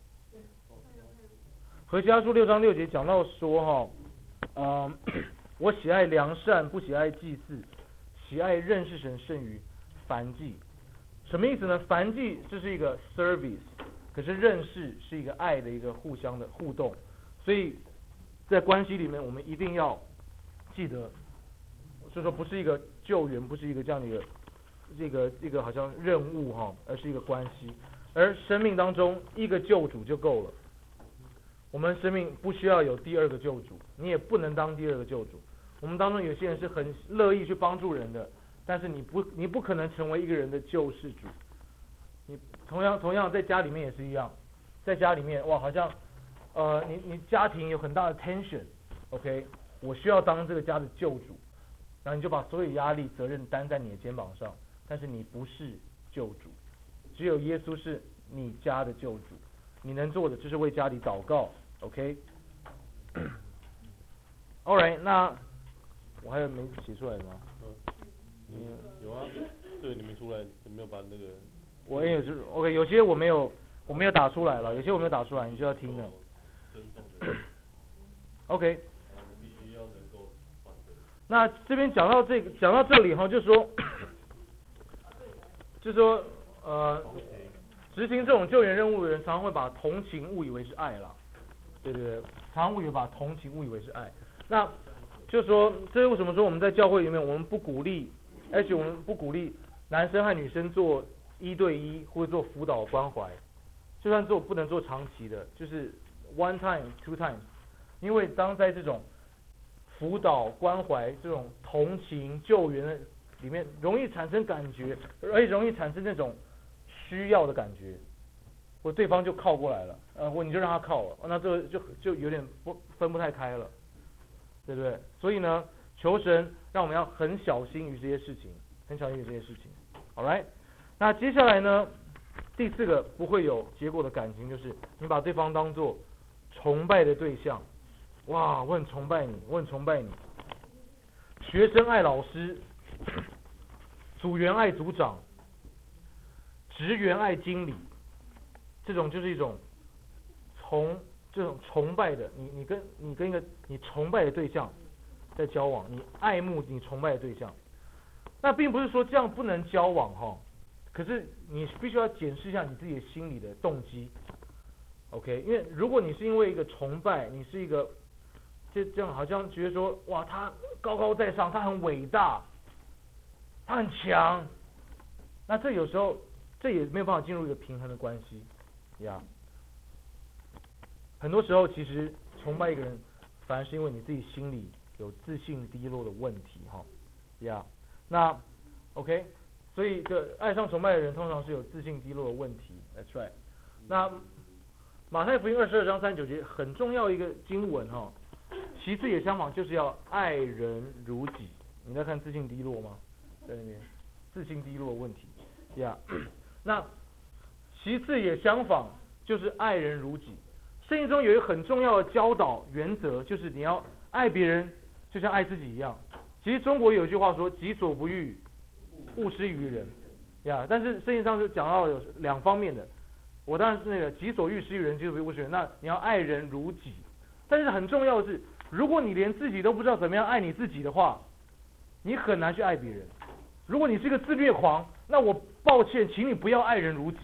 何西阿书6章6节讲到说我喜爱良善，不喜爱祭祀，喜爱认识神胜于燔祭。什么意思呢？燔祭这是一个 service， 可是认识是一个爱的一个互相的互动，所以在关系里面，我们一定要记得，所以说不是一个救援，不是一个这样的一个好像任务而是一个关系。而生命当中一个救主就够了，我们生命不需要有第二个救主，你也不能当第二个救主。我们当中有些人是很乐意去帮助人的，但是你不可能成为一个人的救世主。你同样在家里面也是一样，在家里面哇，好像你家庭有很大的 tension，OK？我需要当这个家的救主，然后你就把所有压力、责任担在你的肩膀上，但是你不是救主，只有耶稣是你家的救主。你能做的就是为家里祷告 ，OK？Alright， 那我还有没写出来的吗？ 有啊，对，你没出来，你没有把那个。 我也是 OK， 有些我没有打出来了，有些我没有打出来，你就要听的。OK。那这边讲到这里就是说执行这种救援任务的人，常常会把同情误以为是爱啦。对，常常把同情误以为是爱。那就是说，这是为什么说我们在教会里面，我们不鼓励，而且我们不鼓励男生和女生做1对1或者做辅导关怀，就算做不能做长期的，就是 one time two times， 因为当在这种辅导关怀这种同情救援的里面，容易产生感觉，而且容易产生那种需要的感觉，或对方就靠过来了，或你就让他靠了，那这就有点分不太开了，对不对？所以呢，求神让我们要很小心于这些事情，很小心于这些事情。All right， 那接下来呢，第4个不会有结果的感情，就是你把对方当作崇拜的对象。哇，我很崇拜你，我很崇拜你。学生爱老师，组员爱组长，职员爱经理，这种就是一种这种崇拜的，你跟一个你崇拜的对象在交往，你爱慕你崇拜的对象。那并不是说这样不能交往哈，可是你必须要检视一下你自己的心理的动机。OK， 因为如果你是因为一个崇拜，你是一个这样好像觉得说，哇，他高高在上，他很伟大，他很强，那这有时候这也没有办法进入一个平衡的关系呀。很多时候其实崇拜一个人，反而是因为你自己心里有自信低落的问题哈呀。那 OK， 所以这爱上崇拜的人通常是有自信低落的问题。That's right。那马太福音22章39节很重要一个经文哈。其次也相仿，就是要爱人如己。你在看自信低落吗？在那边，自信低落的问题呀。那其次也相仿，就是爱人如己。圣经中有一个很重要的教导原则，就是你要爱别人，就像爱自己一样。其实中国有一句话说：“己所不欲，勿施于人。”呀，但是圣经上就讲到有2方面的。我当然是那个己所欲施于人，己所不欲勿施于人。那你要爱人如己。但是很重要的是，如果你连自己都不知道怎么样爱你自己的话，你很难去爱别人。如果你是一个自虐狂，那我抱歉，请你不要爱人如己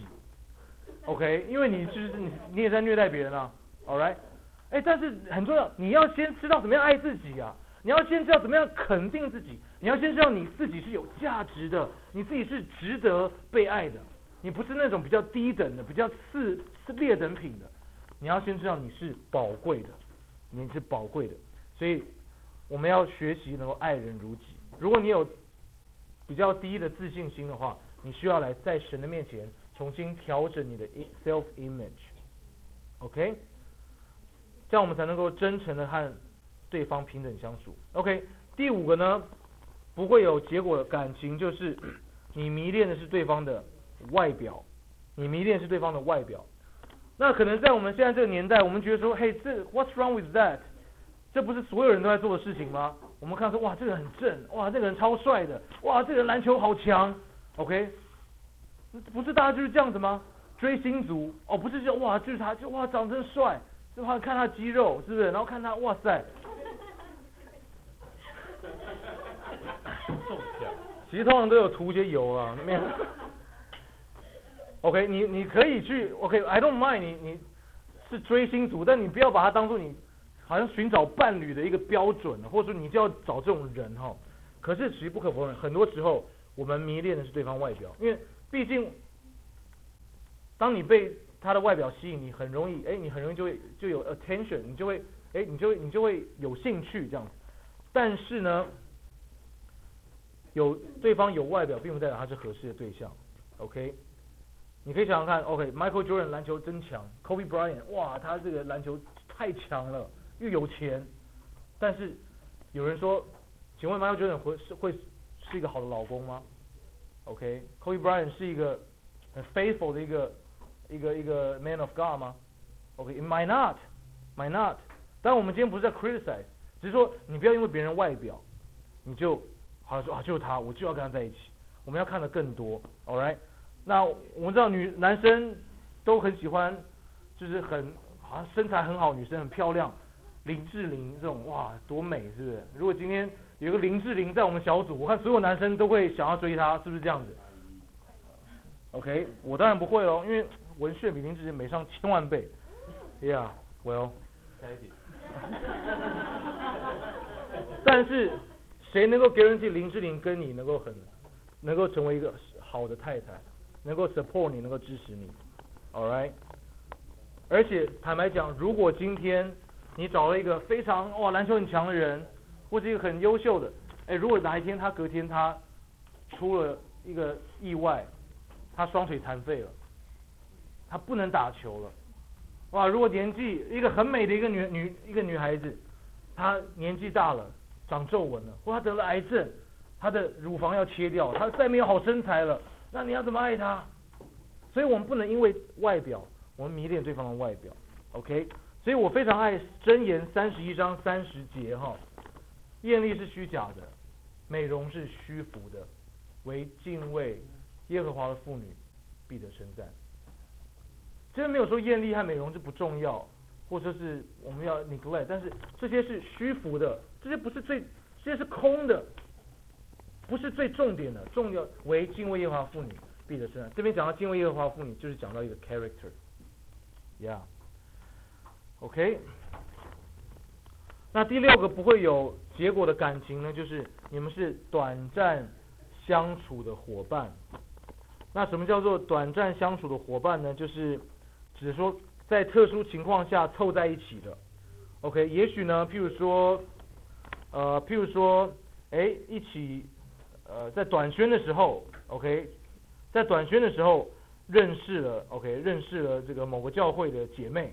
，OK？ 因为你也在虐待别人啊 ，All right？ 但是很重要，你要先知道怎么样爱自己啊，你要先知道怎么样肯定自己，你要先知道你自己是有价值的，你自己是值得被爱的，你不是那种比较低等的、比较是劣等品的，你要先知道你是宝贵的。你是宝贵的，所以我们要学习能够爱人如己。如果你有比较低的自信心的话，你需要来在神的面前重新调整你的 self image，OK？ 这样我们才能够真诚的和对方平等相处。OK， 第5个呢，不会有结果的感情，就是你迷恋的是对方的外表，你迷恋是对方的外表。那可能在我们现在这个年代，我们觉得说，嘿，这 what's wrong with that？ 这不是所有人都在做的事情吗？我们看说，哇，这个人很正，哇，这个人超帅的，哇，这个人篮球好强 ，OK？ 不是大家就是这样子吗？追星族，不是就哇，就是他，就哇，长得真帅，就看他肌肉，是不是？然后看他，哇塞，其实通常都有涂一些油啊，没有。OK， 你可以去 OK，I don't mind 你是追星族，但你不要把它当做你好像寻找伴侣的一个标准，或者说你就要找这种人哈。可是其实不可否认，很多时候我们迷恋的是对方外表，因为毕竟当你被他的外表吸引，你很容易就有 attention， 你就会有兴趣这样子。但是呢，对方有外表，并不代表他是合适的对象。OK。你可以想想看 ，OK，Michael Jordan 篮球真强 ，Kobe Bryant， 哇，他这个篮球太强了，又有钱。但是有人说，请问 Michael Jordan 会是一个好的老公吗 ？OK，Kobe Bryant 是一个很 faithful 的一个 man of God 吗 ？OK，it might not。当然我们今天不是在 criticize， 只是说你不要因为别人外表，你就好像说啊，就是他，我就要跟他在一起。我们要看得更多 ，All right。那我们知道男生都很喜欢，就是好像身材很好，女生很漂亮，林志玲这种哇多美，是不是？如果今天有个林志玲在我们小组，我看所有男生都会想要追她，是不是这样子 ？OK， 我当然不会哦，因为文炫比林志玲美上1000万倍。Yeah，well， 下一题。 但是谁能够 guarantee 林志玲跟你能够成为一个好的太太，能够 support 你，能够支持你 ，all right？ 而且坦白讲，如果今天你找了一个非常篮球很强的人，或是一个很优秀的，如果哪一天他隔天他出了一个意外，他双腿残废了，他不能打球了，哇！如果年纪一个很美的一个女孩子，她年纪大了，长皱纹了，或她得了癌症，她的乳房要切掉，她再没有好身材了，那你要怎么爱她？所以我们不能因为外表，我们迷恋对方的外表 ，OK？ 所以我非常爱箴言31章30节哈，艳丽是虚假的，美容是虚浮的，唯敬畏耶和华的妇女必得称赞。这边没有说艳丽和美容是不重要，或者是我们要 neglect， 但是这些是虚浮的，这些这些是空的，不是最重点的，重要为敬畏耶和华妇女必得称赞。这边讲到敬畏耶和华妇女，就是讲到一个 character，yeah，OK。那第6个不会有结果的感情呢，就是你们是短暂相处的伙伴。那什么叫做短暂相处的伙伴呢？就是只是说在特殊情况下凑在一起的 ，OK？ 也许呢，譬如说，一起在短宣的时候 ，OK？ 在短宣的时候认识了这个某个教会的姐妹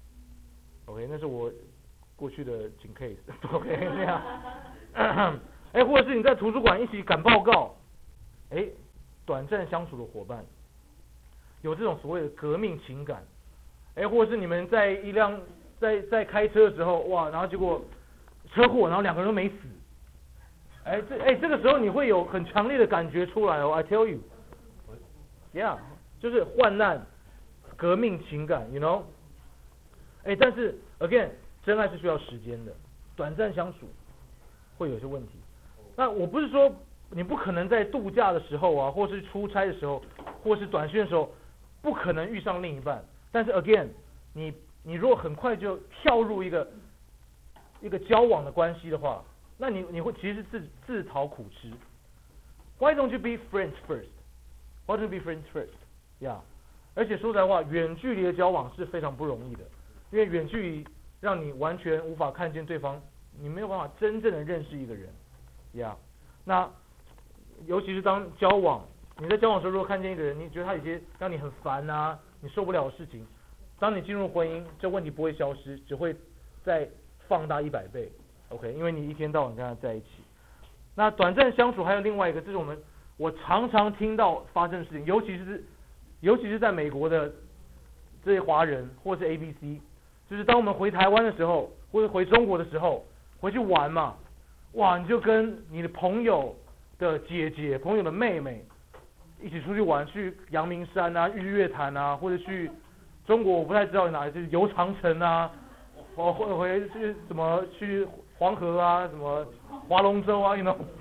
，OK？ 那是我过去的警 case，OK？ 这样，或者是你在图书馆一起赶报告，短暂相处的伙伴，有这种所谓的革命情感，或者是你们在一辆在开车的时候，哇，然后结果车祸，然后2个人都没死，这个时候你会有很强烈的感觉出来哦 ，I tell you，yeah， 就是患难、革命情感 ，you know， 但是 again， 真爱是需要时间的，短暂相处会有些问题。那我不是说你不可能在度假的时候啊，或是出差的时候，或是短训的时候，不可能遇上另一半。但是 again， 你如果很快就跳入一个交往的关系的话，那你会其实是自讨苦吃。Why don't you be friends first? Why don't you be friends first? Yeah. 而且说实在话，远距离的交往是非常不容易的，因为远距离让你完全无法看见对方，你没有办法真正的认识一个人。Yeah. 那尤其是当你在交往的时候，如果看见一个人，你觉得他有些让你很烦啊，你受不了的事情，当你进入婚姻，这问题不会消失，只会再放大100倍 ，OK？ 因为你一天到晚跟他在一起。那短暂相处还有另外一个，这是我常常听到发生的事情，尤其是在美国的这些华人或是 ABC， 就是当我们回台湾的时候，或者回中国的时候，回去玩嘛，哇，你就跟你的朋友的姐姐、朋友的妹妹一起出去玩，去阳明山啊、日月潭啊，或者去中国我不太知道哪里，就是游长城啊，回去什么去黄河啊，什么划龙舟啊 ，you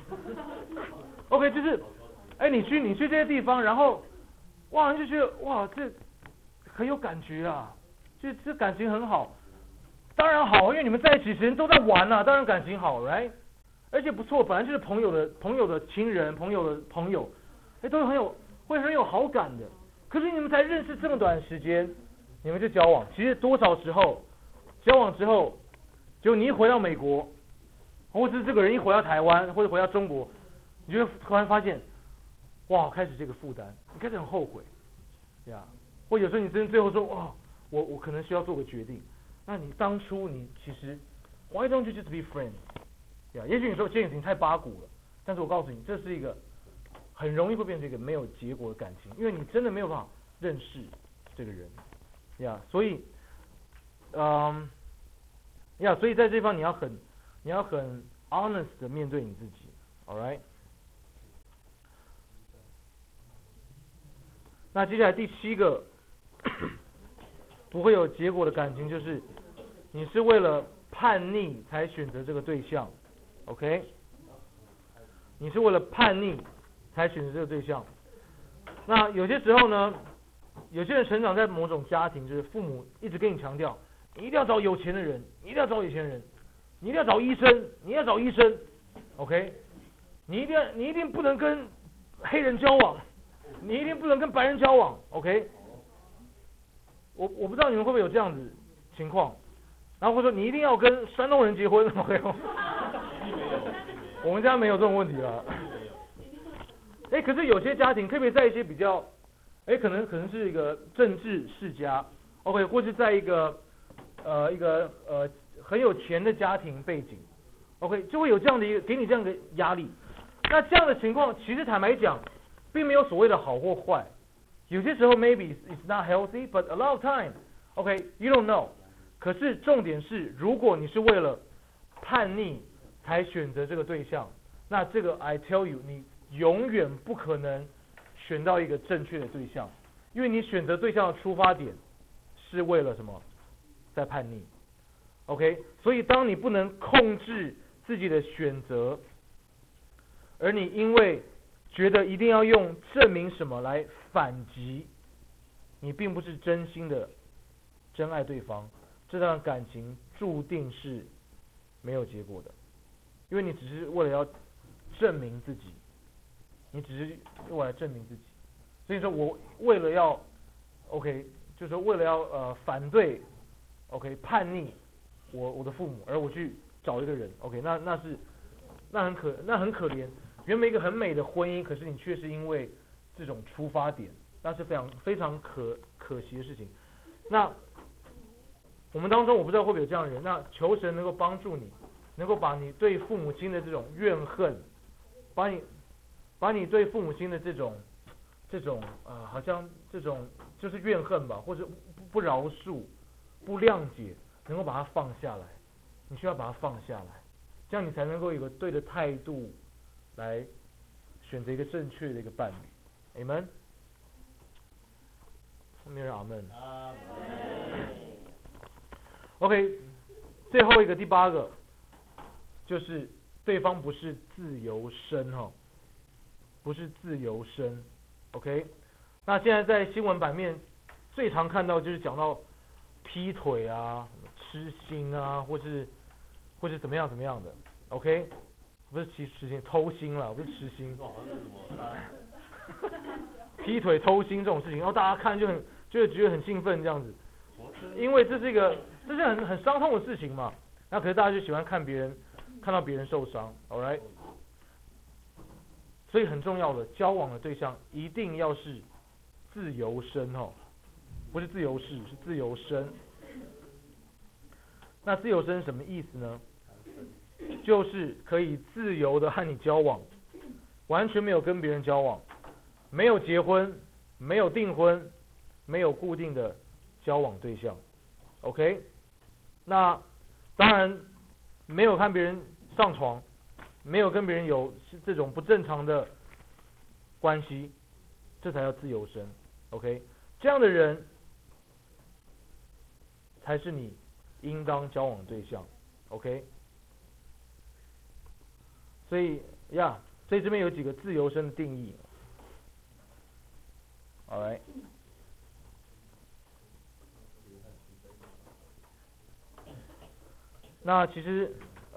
know，OK， 就是，你去这些地方，然后，哇，你就觉得哇，这很有感觉啊，这感情很好，当然好，因为你们在一起时间都在玩啊，当然感情好 ，right？ 而且不错，本来就是朋友的亲人，朋友的朋友，都会很有好感的。可是你们才认识这么短时间，你们就交往，其实多少时候交往之后，就你一回到美国，或者是这个人一回到台湾，或者回到中国，你就会突然发现，哇，开始这个负担，你开始很后悔，呀，或有时候你真的最后说，哇，我可能需要做个决定。那你当初你其实 ，Why don't you just be friends？也许你说这件事情太八股了，但是我告诉你，这是一个很容易会变成一个没有结果的感情，因为你真的没有办法认识这个人，所以，所以在这地方你要很 honest 的面对你自己 ，all right？ 那接下来第7个不会有结果的感情，就是你是为了叛逆才选择这个对象。OK， 你是为了叛逆才选择这个对象。那有些时候呢，有些人成长在某种家庭，就是父母一直跟你强调，你一定要找有钱的人，你一定要找有钱人， 你一定要找医生，你要找医生 ，OK， 你一定不能跟黑人交往，你一定不能跟白人交往 ，OK。我不知道你们会不会有这样子情况，然后或者说你一定要跟山东人结婚 ，OK。我们家没有这种问题了。可是有些家庭，特别在一些比较，可能是一个政治世家 ，OK， 或是在一个很有钱的家庭背景 ，OK， 就会有这样的一个给你这样的压力。那这样的情况，其实坦白讲，并没有所谓的好或坏。有些时候 maybe it's not healthy, but a lot of time, OK, you don't know. 可是重点是，如果你是为了叛逆才选择这个对象，那这个 I tell you， 你永远不可能选到一个正确的对象，因为你选择对象的出发点是为了什么？在叛逆 ，OK？ 所以当你不能控制自己的选择，而你因为觉得一定要用证明什么来反击，你并不是真心的真爱对方，这段感情注定是没有结果的，因为你只是为了要证明自己，你只是为了证明自己，所以说我为了要 OK， 就是说为了要反对 OK 叛逆我的父母，而我去找一个人 OK， 那很可怜。原本一个很美的婚姻，可是你却是因为这种出发点，那是非常可惜的事情。那我们当中我不知道会不会有这样的人，那求神能够帮助你，能够把你对父母亲的这种怨恨，把你对父母亲的这种好像这种就是怨恨吧，或者不饶恕、不谅解，能够把它放下来。你需要把它放下来，这样你才能够有一个对的态度来选择一个正确的一个伴侣。Amen。没有人阿门。OK， 最后一个第8个就是对方不是自由身不是自由身。OK， 那现在在新闻版面最常看到就是讲到劈腿啊、痴心啊，或是怎么样的。OK， 不是痴心，偷心了，不是痴心。劈腿、偷心这种事情，然后大家看就会觉得很兴奋这样子，因为这是很伤痛的事情嘛。那可是大家就喜欢看到别人受伤 ，all right。所以很重要的，交往的对象一定要是自由身不是自由式，是自由身。那自由身什么意思呢？就是可以自由的和你交往，完全没有跟别人交往，没有结婚，没有订婚，没有固定的交往对象 ，OK？ 那当然没有和别人上床，没有跟别人有这种不正常的关系，这才叫自由身 ，OK？ 这样的人才是你应当交往对象 ，OK？ 所以这边有几个自由身的定义 ，Alright。那其实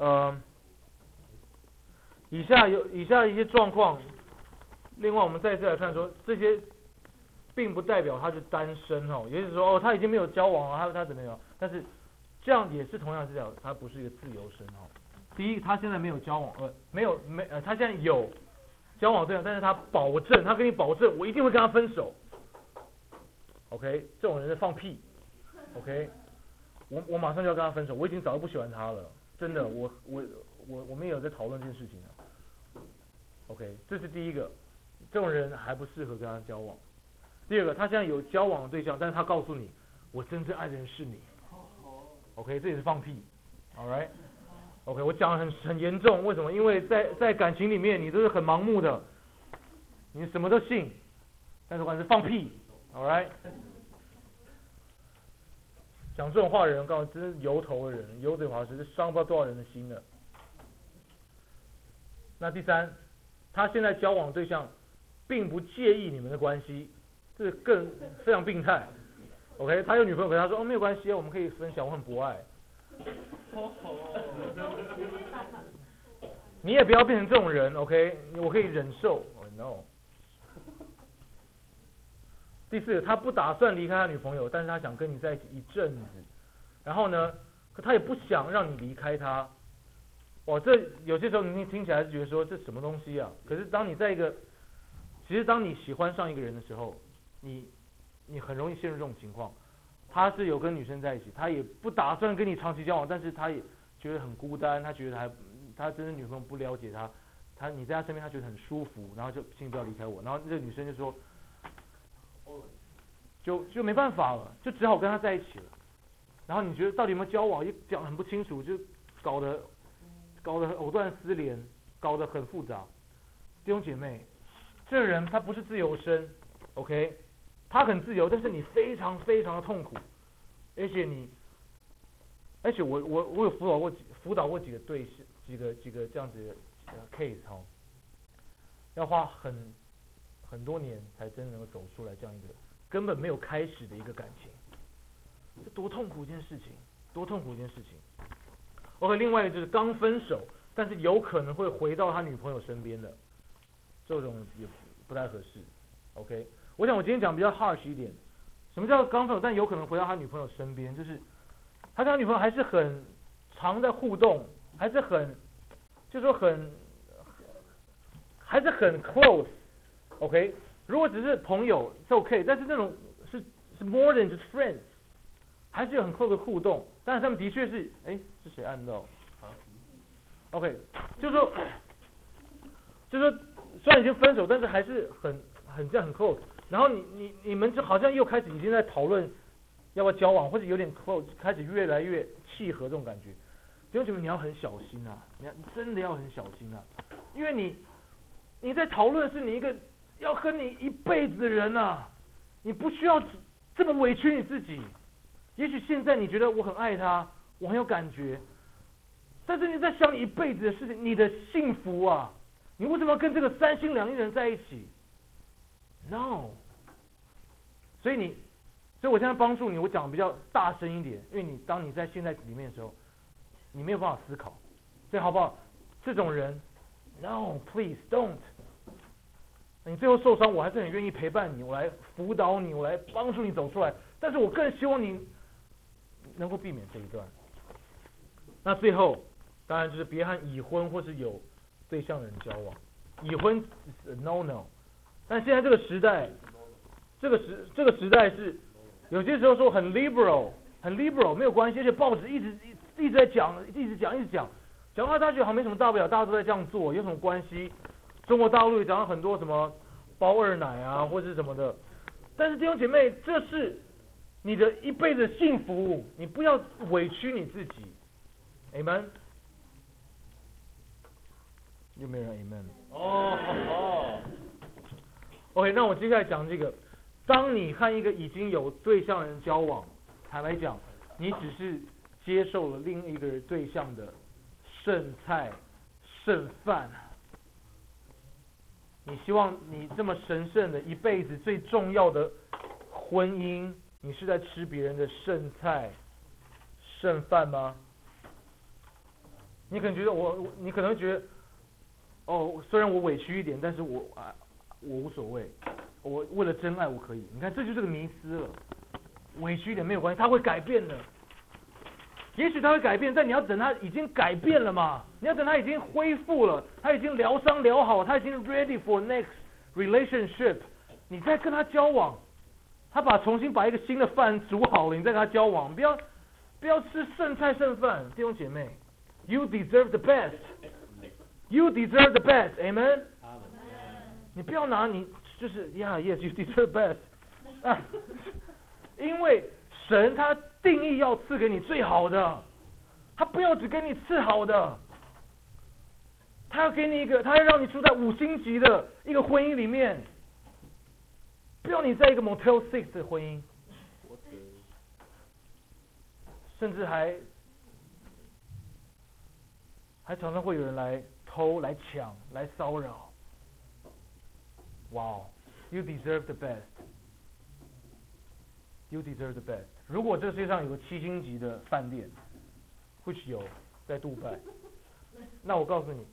以下一些状况，另外我们再次来看说，这些并不代表他是单身也就是说他已经没有交往了，他怎么样？但是这样也是同样是讲他不是一个自由身第一，他现在没有交往，他现在有交往对象，但是他跟你保证，我一定会跟他分手。OK， 这种人在放屁。OK， 我马上就要跟他分手，我已经早就不喜欢他了，真的，我们也有在讨论这件事情OK， 这是第一个，这种人还不适合跟他交往。第二个，他现在有交往的对象，但是他告诉你，我真正爱的人是你。OK， 这也是放屁。All right。OK， 我讲得很严重，为什么？因为在感情里面，你都是很盲目的，你什么都信，但是完全是放屁 ，all right？ 讲这种话的人，告诉真是油头的人，油嘴滑舌，伤不到多少人的心了。那第三，他现在交往对象并不介意你们的关系，这更非常病态。OK， 他有女朋友，可是他说没有关系，我们可以分享，我很博爱。 你也不要变成这种人 ，OK？ 我可以忍受。Oh no。第四个，他不打算离开他女朋友，但是他想跟你在一起一阵子。然后呢，可他也不想让你离开他。哦，这有些时候你听起来是觉得说这什么东西啊？可是当你在一个，其实当你喜欢上一个人的时候，你很容易陷入这种情况。他是有跟女生在一起，他也不打算跟你长期交往，但是他也觉得很孤单，他觉得他真的女朋友不了解他你在他身边他觉得很舒服，然后就请你不要离开我。然后这个女生就说，就没办法了，就只好跟他在一起了。然后你觉得到底有没有交往，也讲很不清楚，就搞得藕断丝连，搞得很复杂。弟兄姐妹，这个人他不是自由身 ，OK， 他很自由，但是你非常非常的痛苦，而且我有辅导过几个对象，几个这样子的case 哈，要花很多年才真的能够走出来这样一个根本没有开始的一个感情，这多痛苦一件事情，多痛苦一件事情。OK， 另外一个就是刚分手，但是有可能会回到他女朋友身边的，这种也不太合适。OK， 我想我今天讲比较 harsh 一点，什么叫刚分手但有可能回到他女朋友身边，就是他跟他女朋友还是很常在互动，还是很就是说还是很 close。OK， 如果只是朋友是 OK， 但是那种是 more than just friends， 还是有很 close 的互动，但是他们的确是，是谁按到？OK， 就是说虽然已经分手，但是还是很这样很 close， 然后你们就好像又开始已经在讨论要不要交往，或者有点 close， 开始越来越契合这种感觉。弟兄姐妹，你要很小心啊，你真的要很小心啊，因为你在讨论的是你一个要跟你一辈子的人啊，你不需要这么委屈你自己。也许现在你觉得我很爱他，我很有感觉，但是你在想你一辈子的事情，你的幸福啊，你为什么要跟这个三心两意的人在一起 ？No。所以我现在帮助你，我讲的比较大声一点，因为当你在现在里面的时候，你没有办法思考，所以好不好？这种人 ，No please don't。你最后受伤，我还是很愿意陪伴你，我来辅导你，我来帮助你走出来。但是我更希望你能够避免这一段。那最后，当然就是别和已婚或是有对象的人交往。已婚 no， 但现在这个时代，这个时代是有些时候说很 liberal， 没有关系，而且报纸一直在讲，讲到大家觉得好像没什么大不了，大家都在这样做，有什么关系？中国大陆也讲到很多什么包二奶啊，或是什么的。但是弟兄姐妹，这是你的一辈子的幸福，你不要委屈你自己。Amen。有没有人 Amen？ OK， 那我接下来讲这个，当你和一个已经有对象的人交往，坦白讲，你只是接受了另一个对象的剩菜剩饭。你希望你这么神圣的一辈子最重要的婚姻，你是在吃别人的剩菜剩饭吗？你可能觉得你可能觉得，虽然我委屈一点，但是我无所谓，我为了真爱我可以。你看，这就是个迷思了。委屈一点没有关系，他会改变的。也许他会改变，但你要等他已经改变了嘛？你要等他已经恢复了，他已经疗伤疗好，他已经 ready for next relationship， 你再跟他交往，他重新把一个新的饭煮好了，你再跟他交往，不要吃剩菜剩饭，弟兄姐妹 ，You deserve the best，You deserve the best，Amen。你不要拿就是 yes，you deserve the best 啊，因为神他定义要赐给你最好的，他不要只给你次好的，他要给你他要让你住在5星级的一个婚姻里面，不要你在一个 Motel 6的婚姻，甚至还常常会有人来偷、来抢、来骚扰。Wow， you deserve the best。You deserve the best。如果这世界上有个7星级的饭店， which 有在杜拜。那我告诉你，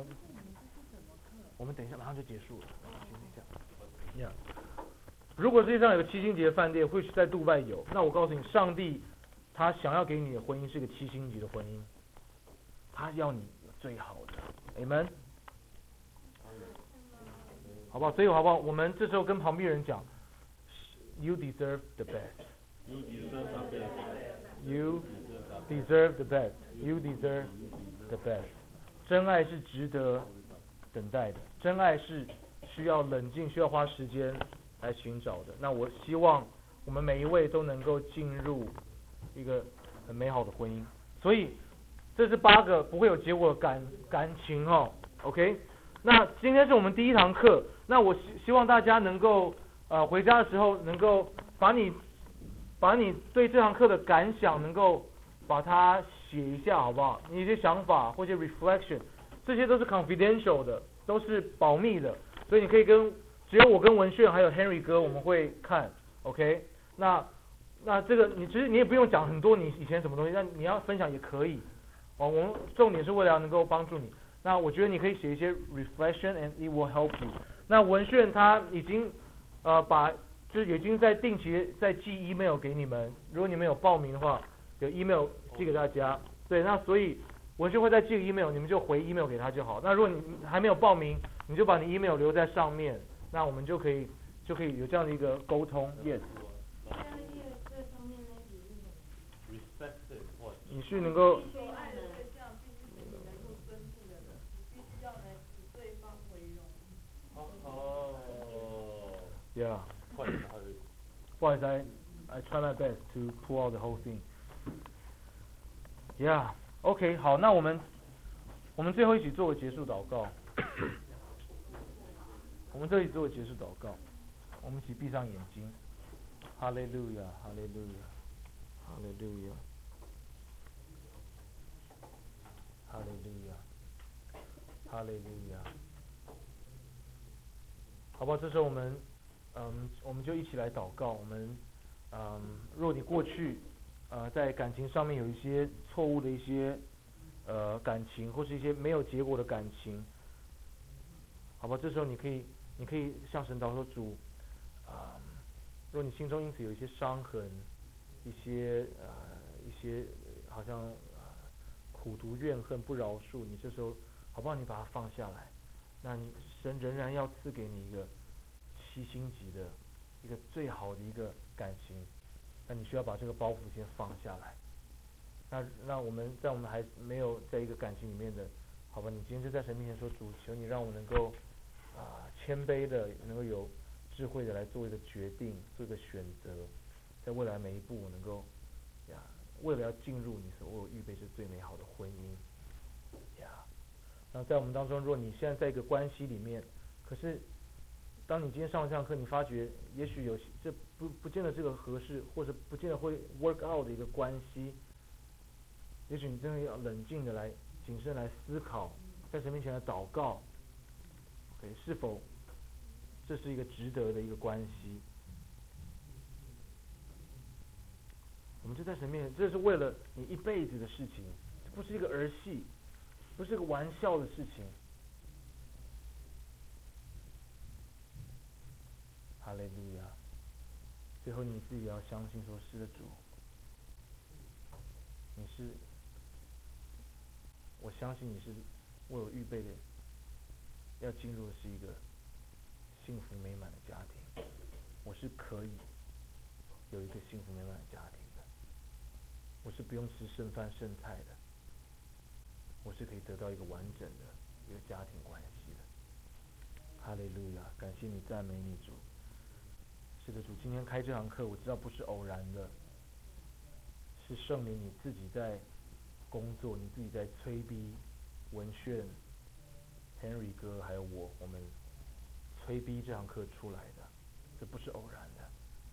我们等一下马上就结束了，先等一下。如果世界上有个7星级的饭店，which 在杜拜有，那我告诉你，上帝他想要给你的婚姻是个7星级的婚姻，他要你最好的 ，amen。好不好？所以好不好？我们这时候跟旁边人讲 ，You deserve the best. You deserve the best. You deserve the best. 真爱是值得等待的，真爱是需要冷静、需要花时间来寻找的。那我希望我们每一位都能够进入一个很美好的婚姻。所以这是8个不会有结果的感情哦 ，OK？ 那今天是我们第1堂课，那我希望大家能够回家的时候能够把你对这堂课的感想能够把它写一下，好不好？你一些想法或者 reflection， 这些都是 confidential 的，都是保密的，所以你可以只有我跟文炫还有 Henry 哥我们会看 ，OK？ 那这个其实你也不用讲很多你以前什么东西，但你要分享也可以。我们重点是为了能够帮助你。那我觉得你可以写一些 reflection and it will help you。那文炫他已经就是已经在定期在寄 email 给你们，如果你们有报名的话，有 email 寄给大家。对，那所以文炫会再寄个 email， 你们就回 email 给他就好。那如果你还没有报名，你就把你 email 留在上面，那我们就可以有这样的一个沟通。Yes。你是能够。Yeah. 不好意思 I try my best to pull out the whole thing. Yeah. OK. 好，那我们最后一起做个结束祷告。我们这里做个结束祷告。我们一起闭上眼睛。哈利路亚，哈利路亚，哈利路亚，哈利路亚，哈利路亚。好不好？这时候我们就一起来祷告。我们若你过去在感情上面有一些错误的一些感情，或是一些没有结果的感情，好吧？这时候你可以向神祷说，主，若你心中因此有一些伤痕，一些好像苦毒怨恨不饶恕，你这时候好不好？你把它放下来，那你神仍然要赐给你一个7星级的一个最好的一个感情，那你需要把这个包袱先放下来。那我们还没有在一个感情里面的，好吧？你今天就在神面前说，主，求你让我能够谦卑的，能够有智慧的来做一个决定，做一个选择，在未来每一步我能够为了要进入你所为我预备是最美好的婚姻那在我们当中，如果你现在在一个关系里面，可是当你今天上了这堂课，你发觉也许这不见得这个合适，或者不见得会 work out 的一个关系，也许你真的要冷静的来谨慎来思考，在神面前来祷告，OK， 是否这是一个值得的一个关系？我们就在神面前，这是为了你一辈子的事情，不是一个儿戏，不是一个玩笑的事情。哈利路亚！最后你自己要相信说，是的，主，我相信你是为我预备的，要进入的是一个幸福美满的家庭。我是可以有一个幸福美满的家庭的，我是不用吃剩饭剩菜的，我是可以得到一个完整的一个家庭关系的。哈利路亚！感谢你，赞美你，主。是的，主，今天开这堂课，我知道不是偶然的，是圣灵你自己在工作，你自己在催逼文炫、Henry 哥还有我们催逼这堂课出来的，这不是偶然的。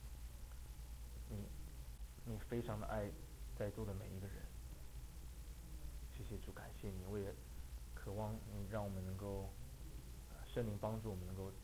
你非常的爱在座的每一个人，谢谢主，感谢你，我也渴望你让我们能够圣灵帮助我们能够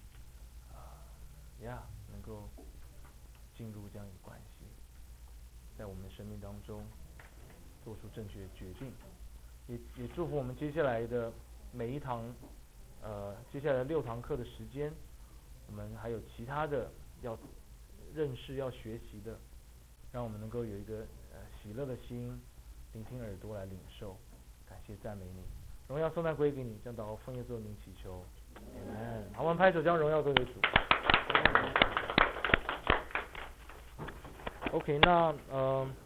能够进入这样一个关系，在我们的生命当中做出正确的决定。也祝福我们接下来的每一堂，接下来6堂课的时间，我们还有其他的要认识、要学习的，让我们能够有一个喜乐的心，聆听耳朵来领受。感谢赞美你，荣耀颂赞归给你，将祷告奉耶稣的名祈求，阿门。好，我们拍手将荣耀归给主。OK， 那